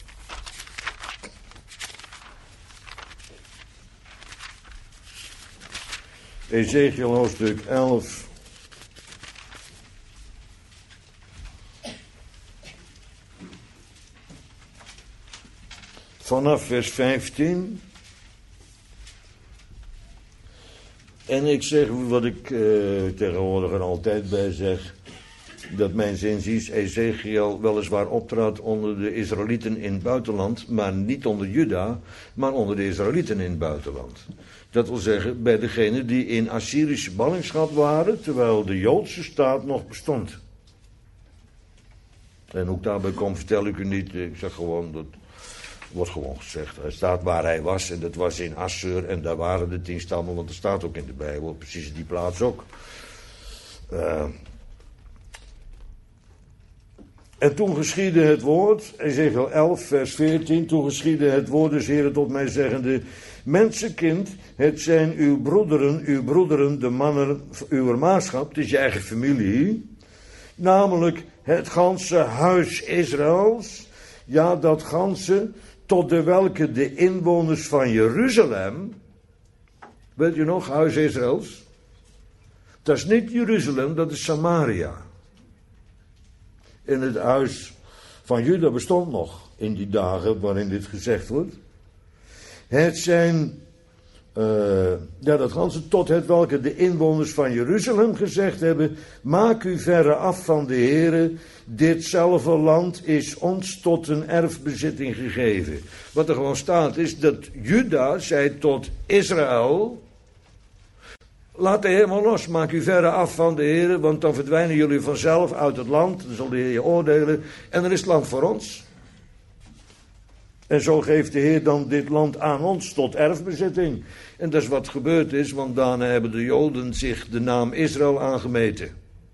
Ezechiel hoofdstuk elf. Vanaf vers vijftien. En ik zeg wat ik uh, tegenwoordig er altijd bij zeg, dat mijn zinziens Ezechiel weliswaar optrad onder de Israëlieten in het buitenland, maar niet onder Juda, maar onder de Israëlieten in het buitenland. Dat wil zeggen, bij degenen die in Assyrische ballingschap waren, terwijl de Joodse staat nog bestond. En hoe ik daarbij kom, vertel ik u niet. Ik zeg gewoon, dat wordt gewoon gezegd. Hij staat waar hij was, en dat was in Assur, en daar waren de tien stammen, want er staat ook in de Bijbel, precies die plaats ook. Uh, En toen geschiedde het woord, Ezechiel elf vers veertien, toen geschiedde het woord des Heren tot mij zeggende, mensenkind, het zijn uw broederen, uw broederen, de mannen uw maatschap, het is je eigen familie, namelijk het ganse huis Israëls, ja dat ganse, tot de welke de inwoners van Jeruzalem, weet je nog, huis Israëls, dat is niet Jeruzalem, dat is Samaria. En het huis van Juda bestond nog in die dagen waarin dit gezegd wordt. Het zijn, uh, ja dat ganse tot het welke de inwoners van Jeruzalem gezegd hebben, maak u verre af van de Heere, ditzelfde land is ons tot een erfbezitting gegeven. Wat er gewoon staat is dat Juda zei tot Israël, laat de Heer maar los, maak u verre af van de Heer, want dan verdwijnen jullie vanzelf uit het land, dan zal de Heer je oordelen, en dan is het land voor ons. En zo geeft de Heer dan dit land aan ons tot erfbezitting. En dat is wat gebeurd is, want daarna hebben de Joden zich de naam Israël aangemeten.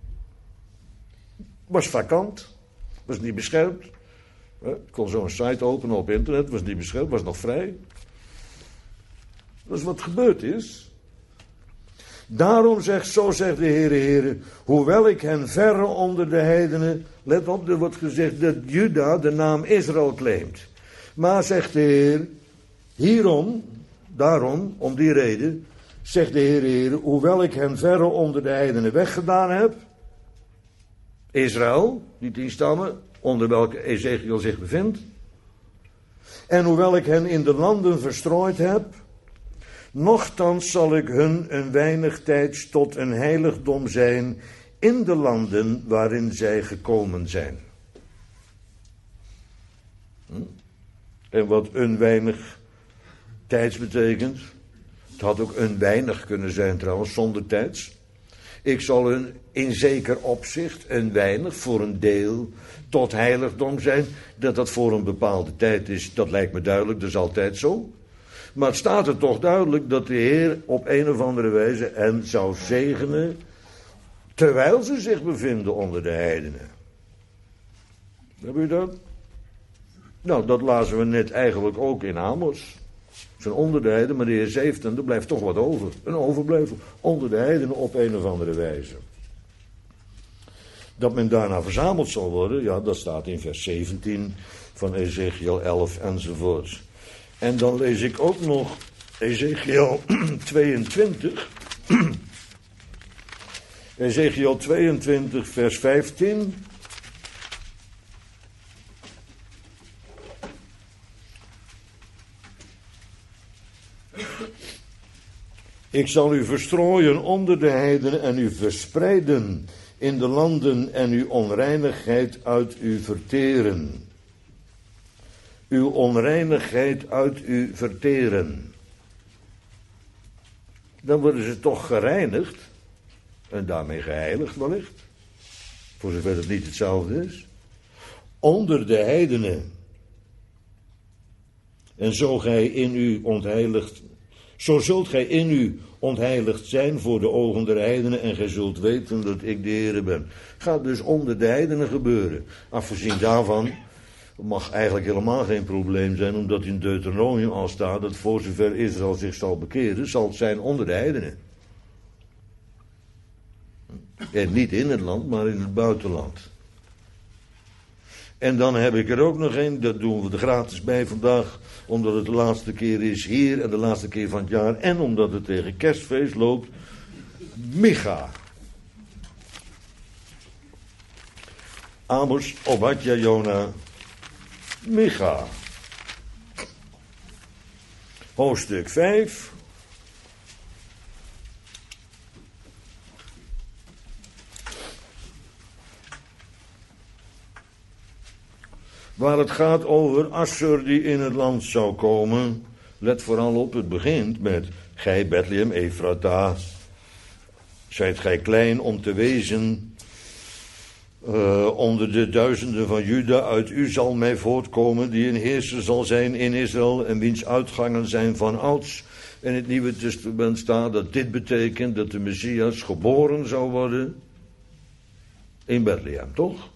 Was vakant, was niet beschermd. Ik kon zo'n site openen op internet, was niet beschermd, was nog vrij. Dat is wat gebeurd is. Daarom zegt, zo zegt de Heere, Heere, hoewel ik hen verre onder de heidenen, let op, er wordt gezegd dat Juda de naam Israël claimt. Maar zegt de Heer, hierom, daarom, om die reden, zegt de Heere, Heere, hoewel ik hen verre onder de heidenen weggedaan heb, Israël, die tien stammen, onder welke Ezechiel zich bevindt, en hoewel ik hen in de landen verstrooid heb, nochtans zal ik hun een weinig tijds tot een heiligdom zijn in de landen waarin zij gekomen zijn. Hm? En wat een weinig tijds betekent, het had ook een weinig kunnen zijn trouwens, zonder tijds. Ik zal hun in zeker opzicht een weinig, voor een deel, tot heiligdom zijn. Dat dat voor een bepaalde tijd is, dat lijkt me duidelijk, dat is altijd zo. Maar het staat er toch duidelijk dat de Heer op een of andere wijze hen zou zegenen, terwijl ze zich bevinden onder de heidenen. Heb u dat? Nou, dat lazen we net eigenlijk ook in Amos. Ze zijn onder de heidenen, maar de Heer zegt, en er blijft toch wat over. Een overblijfsel onder de heidenen op een of andere wijze. Dat men daarna verzameld zal worden, ja, dat staat in vers zeventien van Ezekiel elf enzovoort. En dan lees ik ook nog Ezekiel tweeëntwintig. Ezekiel tweeëntwintig vers vijftien. Ik zal u verstrooien onder de heidenen en u verspreiden in de landen en uw onreinigheid uit u verteren. Uw onreinigheid uit u verteren. Dan worden ze toch gereinigd. En daarmee geheiligd wellicht. Voor zover het niet hetzelfde is. Onder de heidenen. En zo gij in u ontheiligd. Zo zult gij in u ontheiligd zijn voor de ogen der heidenen. En gij zult weten dat ik de Heere ben. Gaat dus onder de heidenen gebeuren. Afgezien daarvan mag eigenlijk helemaal geen probleem zijn. Omdat in Deuteronomium al staat dat voor zover Israël zich zal bekeren. Zal het zijn onder de heidenen. En niet in het land, maar in het buitenland. En dan heb ik er ook nog een, dat doen we er gratis bij vandaag, omdat het de laatste keer is hier en de laatste keer van het jaar, en omdat het tegen kerstfeest loopt, Micha. Amos, Obadja, Jona, Micha. Hoofdstuk vijf. Waar het gaat over Assur die in het land zou komen. Let vooral op, het begint met: gij Bethlehem Ephrata, zijt gij klein om te wezen uh, onder de duizenden van Juda. Uit u zal mij voortkomen die een heerser zal zijn in Israël en wiens uitgangen zijn van ouds. In het Nieuwe Testament staat dat dit betekent dat de Messias geboren zou worden in Bethlehem, toch?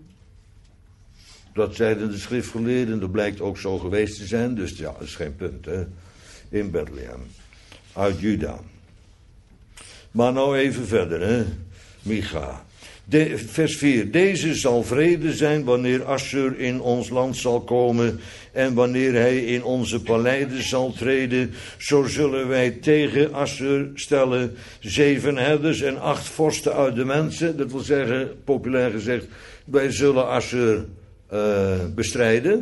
Dat zeiden de schriftgeleerden, dat blijkt ook zo geweest te zijn, dus ja, dat is geen punt, hè. In Bethlehem, uit Juda. Maar nou even verder, hè. Micha. De, vers vier. Deze zal vrede zijn wanneer Assur in ons land zal komen en wanneer hij in onze paleiden zal treden. Zo zullen wij tegen Assur stellen zeven herders en acht vorsten uit de mensen. Dat wil zeggen, populair gezegd, wij zullen Assur Uh, bestrijden.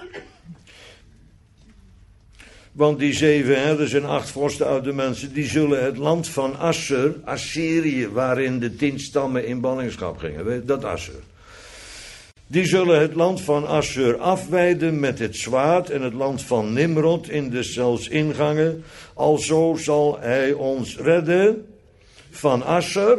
Want die zeven herders en acht vorsten uit de mensen, die zullen het land van Assur, Assyrië, waarin de tien stammen in ballingschap gingen, weet, dat Assur. Die zullen het land van Assur afwijden met het zwaard en het land van Nimrod in de zelfs ingangen. Alzo zal hij ons redden van Assur,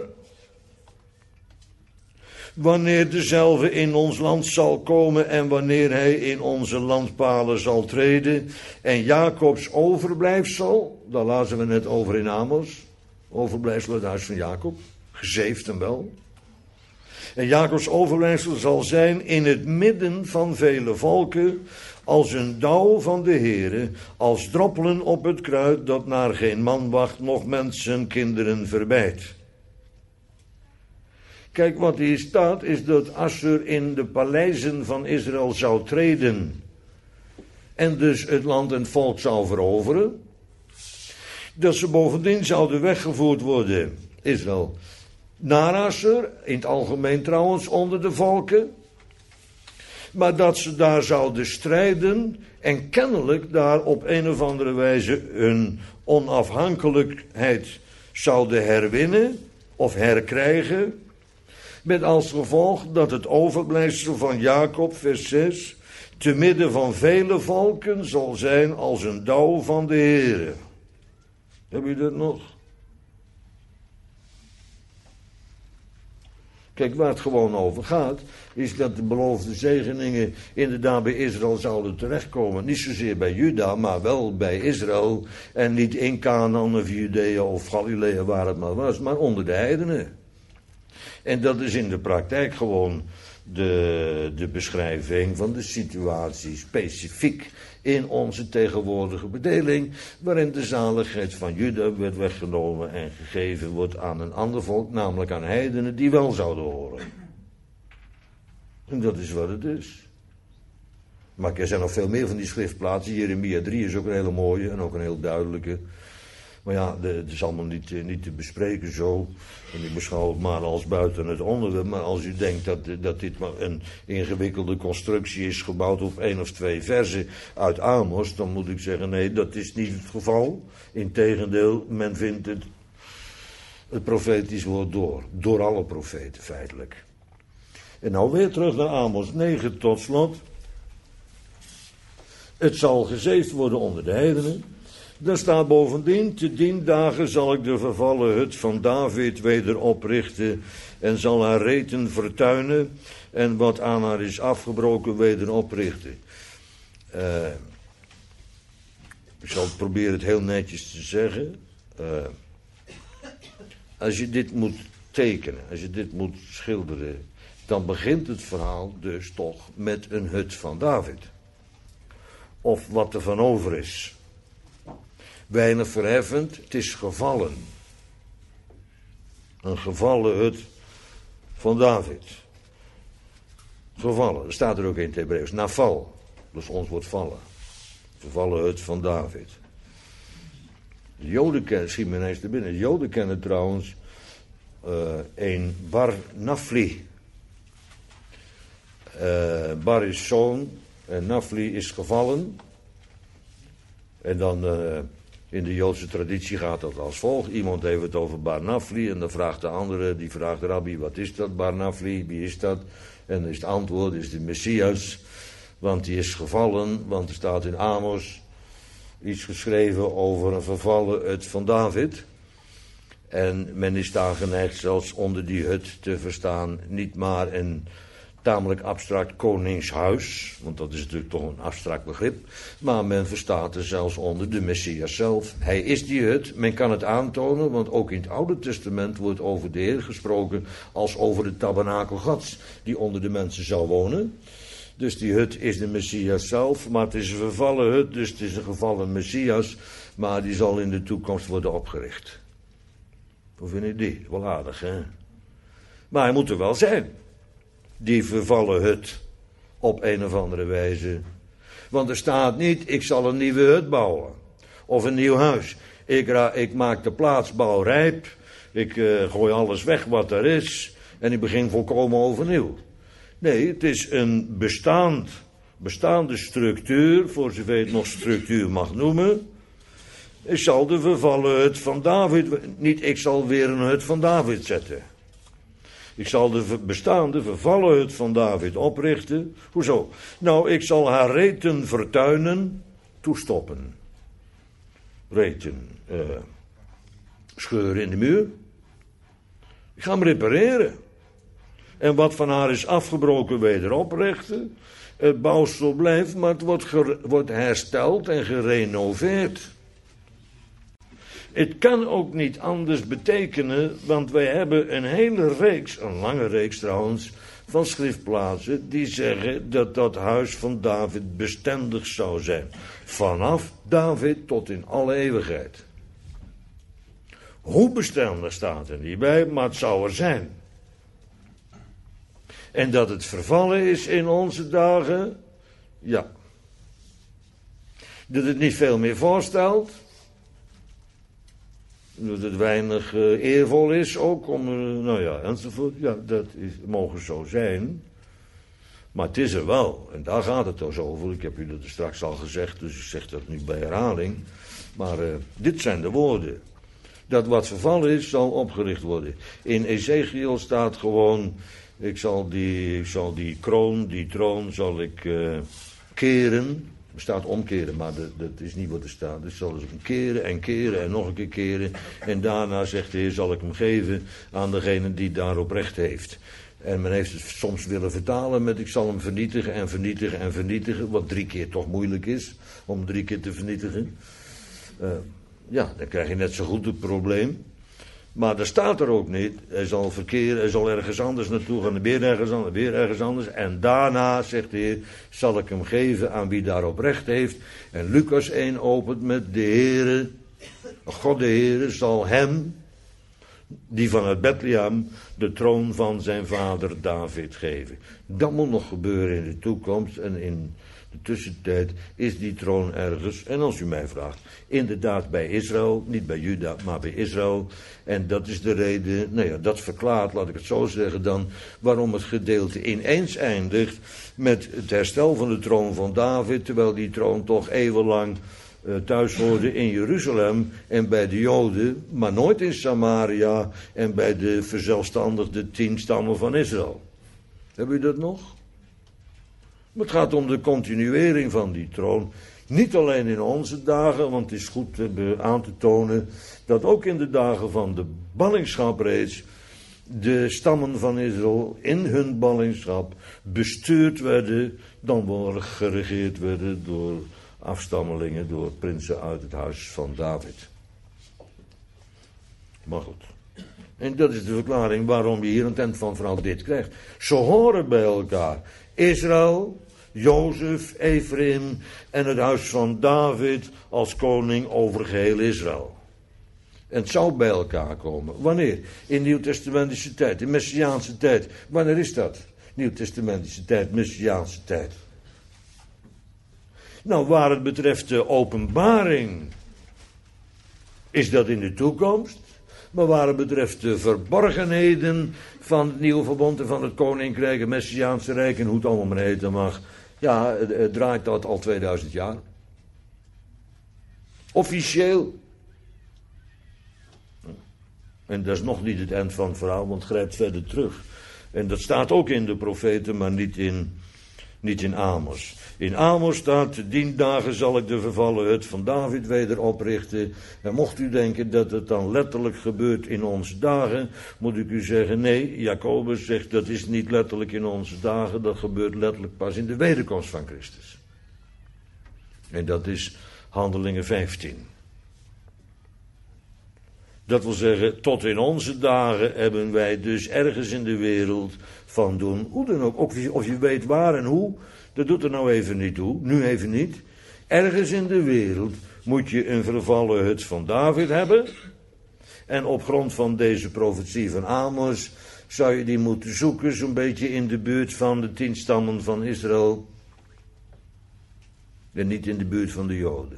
wanneer dezelfde in ons land zal komen en wanneer hij in onze landpalen zal treden. En Jacobs overblijfsel, daar lazen we net over in Amos, overblijfsel uit het huis van Jacob, gezeefd en wel. En Jacobs overblijfsel zal zijn in het midden van vele volken, als een dauw van de Heere, als droppelen op het kruid dat naar geen man wacht, noch mensen kinderen verbijt. Kijk, wat hier staat is dat Assur in de paleizen van Israël zou treden en dus het land en het volk zou veroveren. Dat ze bovendien zouden weggevoerd worden, Israël, naar Assur, in het algemeen trouwens onder de volken. Maar dat ze daar zouden strijden en kennelijk daar op een of andere wijze hun onafhankelijkheid zouden herwinnen of herkrijgen. Met als gevolg dat het overblijfsel van Jacob, vers zes, te midden van vele volken zal zijn als een dauw van de Heere. Heb je dat nog? Kijk, waar het gewoon over gaat, is dat de beloofde zegeningen inderdaad bij Israël zouden terechtkomen. Niet zozeer bij Juda, maar wel bij Israël. En niet in Canaan of Judea of Galilea, waar het maar was, maar onder de heidenen. En dat is in de praktijk gewoon de, de beschrijving van de situatie specifiek in onze tegenwoordige bedeling, waarin de zaligheid van Juda werd weggenomen en gegeven wordt aan een ander volk, namelijk aan heidenen die wel zouden horen. En dat is wat het is. Maar er zijn nog veel meer van die schriftplaatsen. Jeremia drie is ook een hele mooie en ook een heel duidelijke. Maar ja, het is allemaal niet, niet te bespreken zo. En ik beschouw het maar als buiten het onderwerp. Maar als u denkt dat, dat dit maar een ingewikkelde constructie is, gebouwd op één of twee verzen uit Amos, dan moet ik zeggen, nee, dat is niet het geval. Integendeel, men vindt het, het profetisch woord door. Door alle profeten, feitelijk. En nou weer terug naar Amos negen tot slot. Het zal gezeefd worden onder de heidenen. Daar staat bovendien, te dien dagen zal ik de vervallen hut van David weder oprichten en zal haar reten vertuinen en wat aan haar is afgebroken weder oprichten. Uh, ik zal proberen het heel netjes te zeggen. Uh, als je dit moet tekenen, als je dit moet schilderen, dan begint het verhaal dus toch met een hut van David. Of wat er van over is. Weinig verheffend, het is gevallen. Een gevallen hut van David. Gevallen, dat staat er ook in het Hebreeuws. Nafal, dus ons wordt vallen. Gevallen hut van David. De Joden kennen, schiet me ineens te binnen. De Joden kennen trouwens uh, een Bar Nafli. Uh, Bar is zoon en Nafli is gevallen. En dan uh, in de Joodse traditie gaat dat als volgt. Iemand heeft het over Bar Nafli en dan vraagt de andere, die vraagt Rabbi, wat is dat Bar Nafli, wie is dat? En dan is het antwoord, is de Messias, want die is gevallen, want er staat in Amos iets geschreven over een vervallen hut van David. En men is daar geneigd zelfs onder die hut te verstaan, niet maar een tamelijk abstract koningshuis, want dat is natuurlijk toch een abstract begrip, maar men verstaat er zelfs onder de Messias zelf. Hij is die hut, men kan het aantonen, want ook in het Oude Testament wordt over de Heer gesproken als over de tabernakel Gods, die onder de mensen zou wonen. Dus die hut is de Messias zelf, maar het is een vervallen hut, dus het is een gevallen Messias, maar die zal in de toekomst worden opgericht. Hoe vind je die? Wel aardig, hè? Maar hij moet er wel zijn. Die vervallen hut, op een of andere wijze. Want er staat niet, ik zal een nieuwe hut bouwen. Of een nieuw huis. Ik, ra- ik maak de plaatsbouw rijp. Ik uh, gooi alles weg wat er is. En ik begin volkomen overnieuw. Nee, het is een bestaand, bestaande structuur, voor zover je het nog structuur mag noemen. Ik zal de vervallen hut van David, niet ik zal weer een hut van David zetten. Ik zal de bestaande vervallen hut van David oprichten. Hoezo? Nou, ik zal haar reten vertuinen, toestoppen. Reten, uh, scheuren in de muur. Ik ga hem repareren. En wat van haar is afgebroken, weder oprichten. Het bouwsel blijft, maar het wordt, ger- wordt hersteld en gerenoveerd. Het kan ook niet anders betekenen, want wij hebben een hele reeks, een lange reeks trouwens, van schriftplaatsen die zeggen dat dat huis van David bestendig zou zijn. Vanaf David tot in alle eeuwigheid. Hoe bestendig staat er niet bij, maar het zou er zijn. En dat het vervallen is in onze dagen, ja. Dat het niet veel meer voorstelt. Dat het weinig uh, eervol is ook, om, uh, nou ja, enzovoort. Ja, dat is, mogen zo zijn. Maar het is er wel, en daar gaat het dus over. Ik heb u dat straks al gezegd, dus ik zeg dat nu bij herhaling. Maar uh, dit zijn de woorden. Dat wat vervallen is, zal opgericht worden. In Ezekiel staat gewoon, ik zal die, ik zal die kroon, die troon zal ik uh, keren. Er staat omkeren, maar dat, dat is niet wat er staat. Dus zal ze hem keren en keren en nog een keer keren. En daarna, zegt de Heer, zal ik hem geven aan degene die daarop recht heeft. En men heeft het soms willen vertalen met ik zal hem vernietigen en vernietigen en vernietigen. Wat drie keer toch moeilijk is, om drie keer te vernietigen. Uh, ja, dan krijg je net zo goed het probleem. Maar er staat er ook niet. Hij zal verkeren, hij zal ergens anders naartoe gaan, weer ergens anders, weer ergens anders. En daarna, zegt de Heer, zal ik hem geven aan wie daarop recht heeft. En Lucas één opent met de Heere, God de Heere zal hem, die vanuit Bethlehem, de troon van zijn vader David geven. Dat moet nog gebeuren in de toekomst en in de tussentijd is die troon ergens, en als u mij vraagt, inderdaad bij Israël, niet bij Juda, maar bij Israël. En dat is de reden, nou ja, dat verklaart, laat ik het zo zeggen dan, waarom het gedeelte ineens eindigt met het herstel van de troon van David, terwijl die troon toch eeuwenlang uh, thuis hoorde in Jeruzalem en bij de Joden, maar nooit in Samaria en bij de verzelfstandigde tien stammen van Israël. Hebben u dat nog? Maar het gaat om de continuering van die troon. Niet alleen in onze dagen, want het is goed aan te tonen dat ook in de dagen van de ballingschap reeds de stammen van Israël in hun ballingschap bestuurd werden, dan wel geregeerd werden door afstammelingen, door prinsen uit het huis van David. Maar goed. En dat is de verklaring waarom je hier een tent van vooral dit krijgt. Ze horen bij elkaar. Israël, Jozef, Ephraim en het huis van David als koning over geheel Israël. En het zou bij elkaar komen. Wanneer? In Nieuwtestamentische tijd, in Messiaanse tijd. Wanneer is dat? Nieuwtestamentische tijd, Messiaanse tijd. Nou, waar het betreft de openbaring is dat in de toekomst. Maar waar het betreft de verborgenheden van het nieuwe verbond en van het koninkrijk, het Messiaanse rijk en hoe het allemaal maar heten mag. Ja, het, het draait dat al tweeduizend jaar. Officieel. En dat is nog niet het eind van het verhaal, want het grijpt verder terug. En dat staat ook in de profeten, maar niet in, niet in Amos. In Amos staat, dien dagen zal ik de vervallen hut van David weder oprichten. En mocht u denken dat het dan letterlijk gebeurt in onze dagen, moet ik u zeggen, nee, Jacobus zegt dat is niet letterlijk in onze dagen, dat gebeurt letterlijk pas in de wederkomst van Christus. En dat is Handelingen vijftien. Dat wil zeggen, tot in onze dagen hebben wij dus ergens in de wereld van doen, hoe dan ook, of je, of je weet waar en hoe, dat doet er nou even niet toe, nu even niet. Ergens in de wereld moet je een vervallen hut van David hebben. En op grond van deze profetie van Amos zou je die moeten zoeken, zo'n beetje in de buurt van de tien stammen van Israël. En niet in de buurt van de Joden.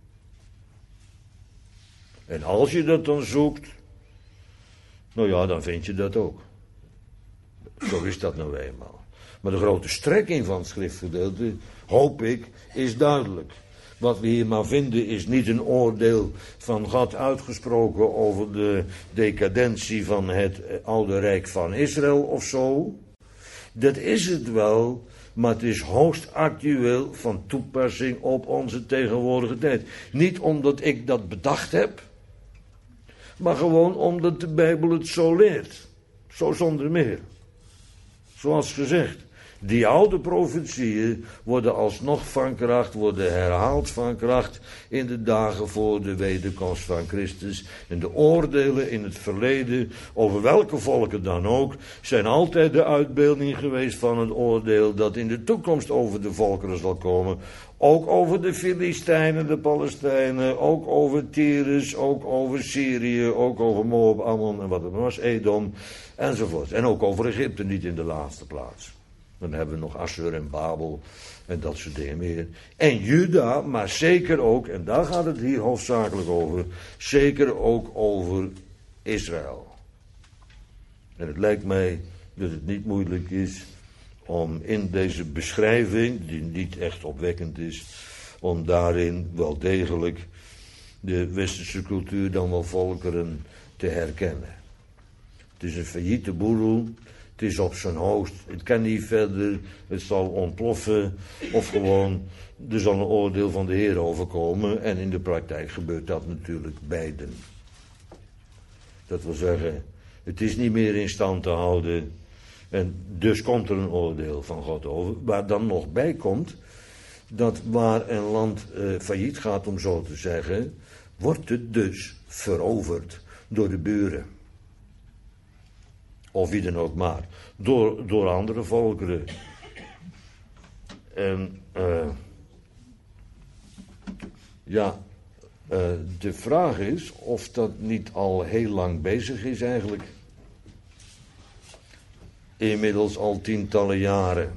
En als je dat dan zoekt, nou ja, dan vind je dat ook. Zo is dat nou eenmaal. Maar de grote strekking van het schriftgedeelte, hoop ik, is duidelijk. Wat we hier maar vinden is niet een oordeel van God uitgesproken over de decadentie van het oude rijk van Israël of zo. Dat is het wel, maar het is hoogst actueel van toepassing op onze tegenwoordige tijd. Niet omdat ik dat bedacht heb, maar gewoon omdat de Bijbel het zo leert. Zo zonder meer. Zoals gezegd, die oude profetieën worden alsnog van kracht, worden herhaald van kracht in de dagen voor de wederkomst van Christus. En de oordelen in het verleden, over welke volken dan ook, zijn altijd de uitbeelding geweest van het oordeel dat in de toekomst over de volkeren zal komen. Ook over de Filistijnen, de Palestijnen, ook over Tyrus, ook over Syrië, ook over Moab, Ammon en wat het was, Edom, enzovoort. En ook over Egypte, niet in de laatste plaats. Dan hebben we nog Assur en Babel en dat soort dingen meer. En Juda, maar zeker ook, en daar gaat het hier hoofdzakelijk over, zeker ook over Israël. En het lijkt mij dat het niet moeilijk is om in deze beschrijving, die niet echt opwekkend is, om daarin wel degelijk de westerse cultuur dan wel volkeren te herkennen. Het is een failliete boedel Het is op zijn hoogst. Het kan niet verder. Het zal ontploffen. Of gewoon, er zal een oordeel van de Heer overkomen. En in de praktijk gebeurt dat natuurlijk beiden. Dat wil zeggen, het is niet meer in stand te houden. En dus komt er een oordeel van God over. Waar dan nog bij komt, dat waar een land uh, failliet gaat, om zo te zeggen, wordt het dus veroverd door de buren. Of wie dan ook maar. Door, door andere volkeren. En uh, ja, uh, de vraag is of dat niet al heel lang bezig is eigenlijk. Inmiddels al tientallen jaren.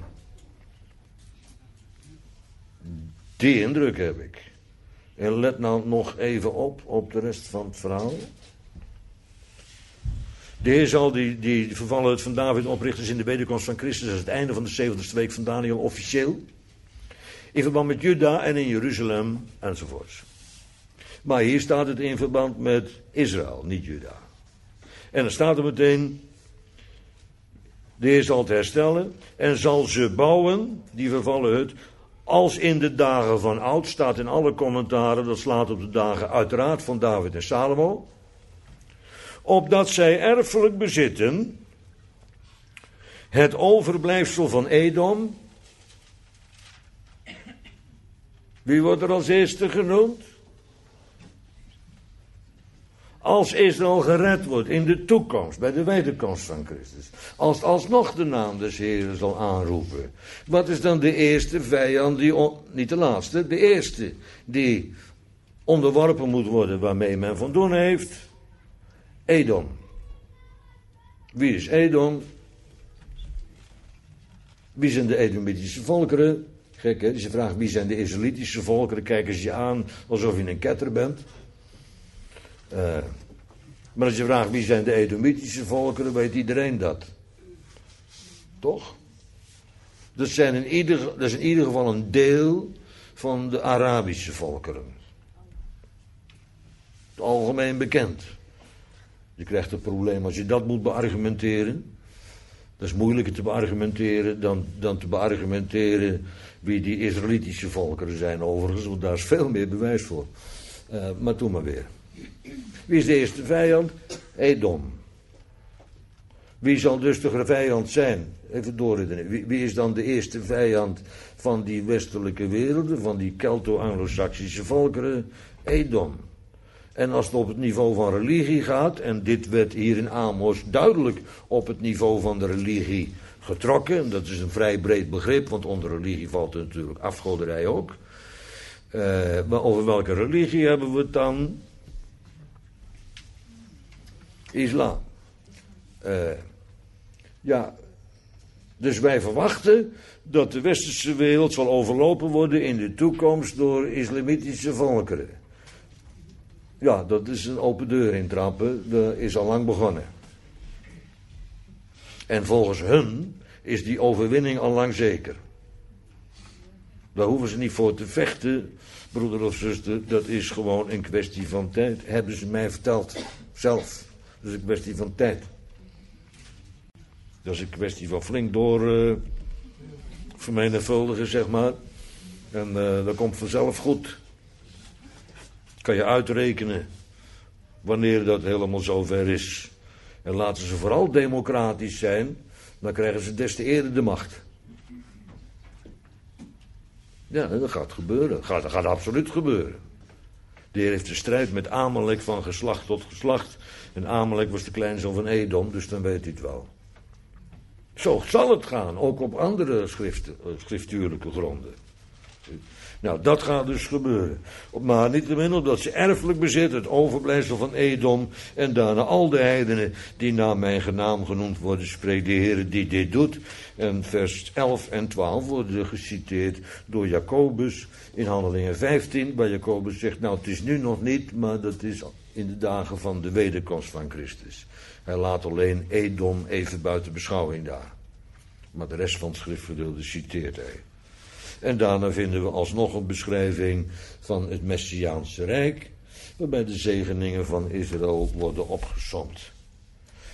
Die indruk heb ik. En let nou nog even op, op de rest van het verhaal. De Heer zal die, die vervallen het van David oprichten in de wederkomst van Christus. Dat is het einde van de zeventigste week van Daniel officieel. In verband met Juda en in Jeruzalem enzovoorts. Maar hier staat het in verband met Israël, niet Juda. En dan staat er meteen, de Heer zal het herstellen en zal ze bouwen, die vervallen hut, als in de dagen van oud. Staat in alle commentaren, dat slaat op de dagen uiteraard van David en Salomo. Opdat zij erfelijk bezitten het overblijfsel van Edom. Wie wordt er als eerste genoemd? Als Israël gered wordt in de toekomst, bij de wederkomst van Christus. Als het alsnog de naam des Heeren zal aanroepen. Wat is dan de eerste vijand, die on, niet de laatste, de eerste die onderworpen moet worden waarmee men van doen heeft? Edom. Wie is Edom? Wie zijn de Edomitische volkeren? Gek hè, deze vraag, wie zijn de Israëlitische volkeren? Kijken ze je aan alsof je een ketter bent. Uh, maar als je vraagt wie zijn de Edomitische volkeren, weet iedereen dat. Toch? Dat, zijn in ieder, dat is in ieder geval een deel van de Arabische volkeren. Het algemeen bekend. Je krijgt het probleem als je dat moet beargumenteren. Dat is moeilijker te beargumenteren dan, dan te beargumenteren wie die Israëlitische volkeren zijn overigens. Want daar is veel meer bewijs voor. Uh, maar doe maar weer. Wie is de eerste vijand? Edom. Wie zal dus de vijand zijn? Even doorredeneren. Wie, wie is dan de eerste vijand van die westelijke werelden, van die Kelto-Anglo-Saxische volkeren? Edom. En als het op het niveau van religie gaat, en dit werd hier in Amos duidelijk op het niveau van de religie getrokken, dat is een vrij breed begrip, want onder religie valt er natuurlijk afgoderij ook. Uh, maar over welke religie hebben we het dan? Islam. Uh, ja, dus wij verwachten dat de westerse wereld zal overlopen worden in de toekomst door islamitische volkeren. Ja, dat is een open deur intrappen, dat is al lang begonnen. En volgens hun is die overwinning al lang zeker. Daar hoeven ze niet voor te vechten, broeder of zuster, dat is gewoon een kwestie van tijd. Hebben ze mij verteld, zelf. Dat is een kwestie van tijd. Dat is een kwestie van flink door uh, vermenigvuldigen, zeg maar. En uh, dat komt vanzelf goed. Kan je uitrekenen wanneer dat helemaal zover is. En laten ze vooral democratisch zijn, dan krijgen ze des te eerder de macht. Ja, dat gaat gebeuren. Dat gaat, dat gaat absoluut gebeuren. De Heer heeft de strijd met Amalek van geslacht tot geslacht. En Amalek was de kleinzoon van Edom, dus dan weet hij het wel. Zo zal het gaan, ook op andere schrift, schriftuurlijke gronden. Nou, dat gaat dus gebeuren. Maar niettemin omdat ze erfelijk bezit het overblijfsel van Edom. En daarna al de heidenen die naar mijn naam genoemd worden, spreekt de Heer die dit doet. En vers elf en twaalf worden geciteerd door Jacobus in Handelingen vijftien. Waar Jacobus zegt, nou het is nu nog niet, maar dat is in de dagen van de wederkomst van Christus. Hij laat alleen Edom even buiten beschouwing daar. Maar de rest van het schriftgedeelte citeert hij. En daarna vinden we alsnog een beschrijving van het Messiaanse Rijk, waarbij de zegeningen van Israël worden opgesomd.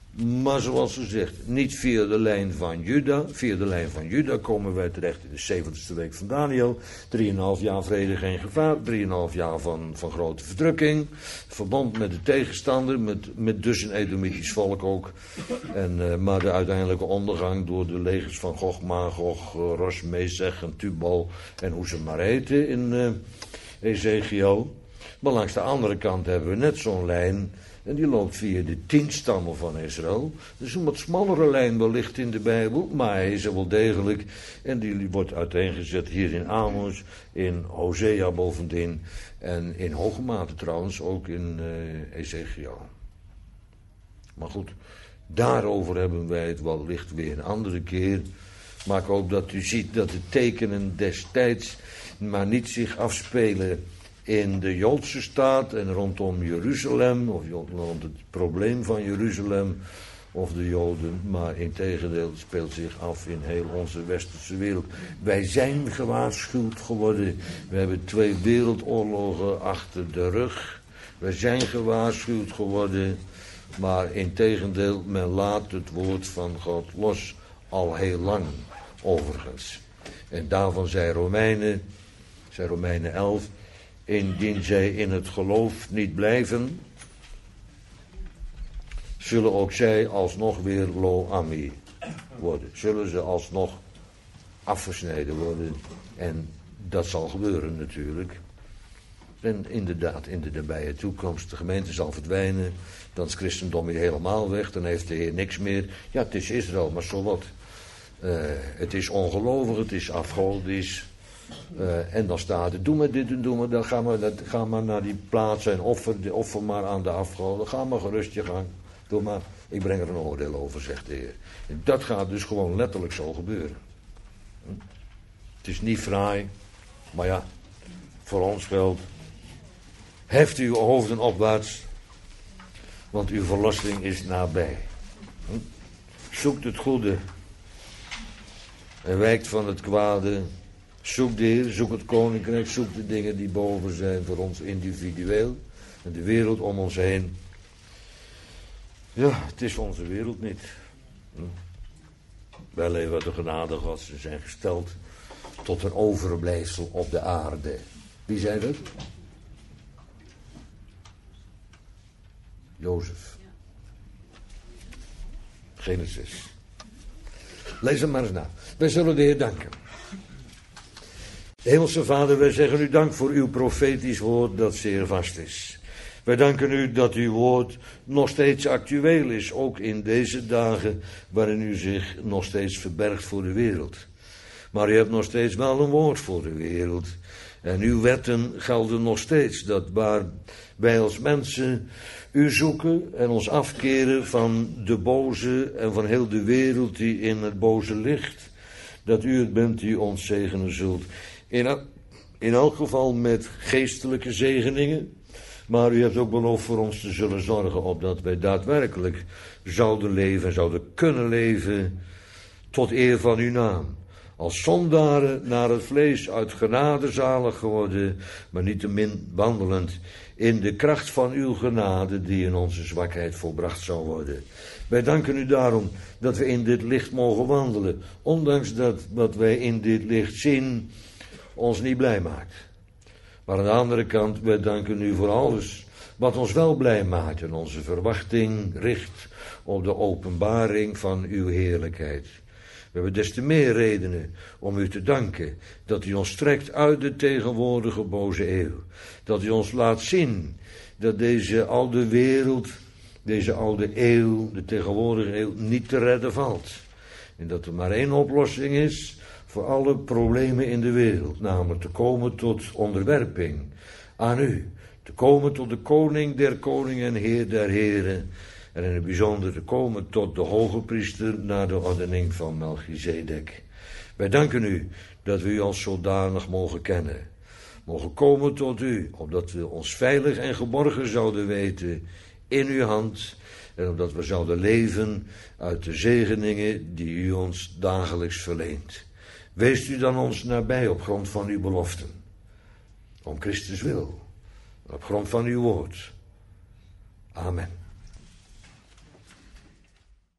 Maar zoals u zegt, niet via de lijn van Juda. Via de lijn van Juda komen wij terecht in de zeventigste week van Daniel. Drieënhalf jaar vrede, geen gevaar. Drieënhalf jaar van, van grote verdrukking. Verband met de tegenstander, met, met dus een Edomitisch volk ook. En, uh, maar de uiteindelijke ondergang door de legers van Gog, Magog, uh, Ros, Mesech en Tubal. En hoe ze maar heten in uh, Ezekiel. Maar langs de andere kant hebben we net zo'n lijn. En die loopt via de tien stammen van Israël. Dus een wat smallere lijn wellicht in de Bijbel. Maar hij is er wel degelijk. En die wordt uiteengezet hier in Amos. In Hosea bovendien. En in hoge mate trouwens ook in uh, Ezekiel. Maar goed. Daarover hebben wij het wellicht weer een andere keer. Maar ik hoop dat u ziet dat de tekenen destijds maar niet zich afspelen in de Joodse staat en rondom Jeruzalem, of rond het probleem van Jeruzalem of de Joden, maar integendeel speelt zich af in heel onze westerse wereld. Wij zijn gewaarschuwd geworden. We hebben twee wereldoorlogen achter de rug. Wij zijn gewaarschuwd geworden, maar integendeel, men laat het woord van God los, al heel lang overigens. En daarvan zei Romeinen, zei Romeinen elf, indien zij in het geloof niet blijven, zullen ook zij alsnog weer lo ami worden. Zullen ze alsnog afgesneden worden. En dat zal gebeuren natuurlijk. En inderdaad, in de nabije toekomst, de gemeente zal verdwijnen. Dan is het christendom weer helemaal weg. Dan heeft de Heer niks meer. Ja, het is Israël, maar zo wat. Uh, het is ongelovig, het is afgodisch. Uh, en dan staat er, doe maar dit en doe maar dat, ga maar, dat, ga maar naar die plaats en offer, offer maar aan de afgoden, ga maar gerust je gang, doe maar, ik breng er een oordeel over, zegt de Heer. En dat gaat dus gewoon letterlijk zo gebeuren. Hm? Het is niet fraai, maar ja, voor ons geldt, heft uw hoofden opwaarts, want uw verlossing is nabij. Hm? Zoekt het goede en wijkt van het kwade. Zoek de Heer, zoek het koninkrijk, zoek de dingen die boven zijn voor ons individueel en de wereld om ons heen. Ja, het is onze wereld niet. Hm. Wij leven uit de genade Gods. Ze zijn gesteld tot een overblijfsel op de aarde. Wie zei dat? Jozef. Genesis. Lees hem maar eens na. Wij zullen de Heer danken. Hemelse Vader, wij zeggen u dank voor uw profetisch woord dat zeer vast is. Wij danken u dat uw woord nog steeds actueel is, ook in deze dagen waarin u zich nog steeds verbergt voor de wereld. Maar u hebt nog steeds wel een woord voor de wereld. En uw wetten gelden nog steeds, dat waar wij als mensen u zoeken en ons afkeren van de boze en van heel de wereld die in het boze ligt, dat u het bent die ons zegenen zult. In, in elk geval met geestelijke zegeningen. Maar u hebt ook beloofd voor ons te zullen zorgen opdat wij daadwerkelijk zouden leven en zouden kunnen leven tot eer van uw naam. Als zondaren naar het vlees uit genade zalig geworden, maar niettemin wandelend in de kracht van uw genade die in onze zwakheid volbracht zou worden. Wij danken u daarom dat we in dit licht mogen wandelen, ondanks dat wat wij in dit licht zien ons niet blij maakt. Maar aan de andere kant, wij danken u voor alles wat ons wel blij maakt en onze verwachting richt op de openbaring van uw heerlijkheid. We hebben des te meer redenen om u te danken dat u ons trekt uit de tegenwoordige boze eeuw. Dat u ons laat zien dat deze oude wereld, deze oude eeuw, de tegenwoordige eeuw, niet te redden valt. En dat er maar één oplossing is voor alle problemen in de wereld, namelijk te komen tot onderwerping aan u. Te komen tot de koning der koningen en heer der heren. En in het bijzonder te komen tot de hoge priester naar de ordening van Melchizedek. Wij danken u dat we u als zodanig mogen kennen. Mogen komen tot u, opdat we ons veilig en geborgen zouden weten in uw hand. En opdat we zouden leven uit de zegeningen die u ons dagelijks verleent. Wees u dan ons nabij op grond van uw beloften. Om Christus wil. Op grond van uw woord. Amen.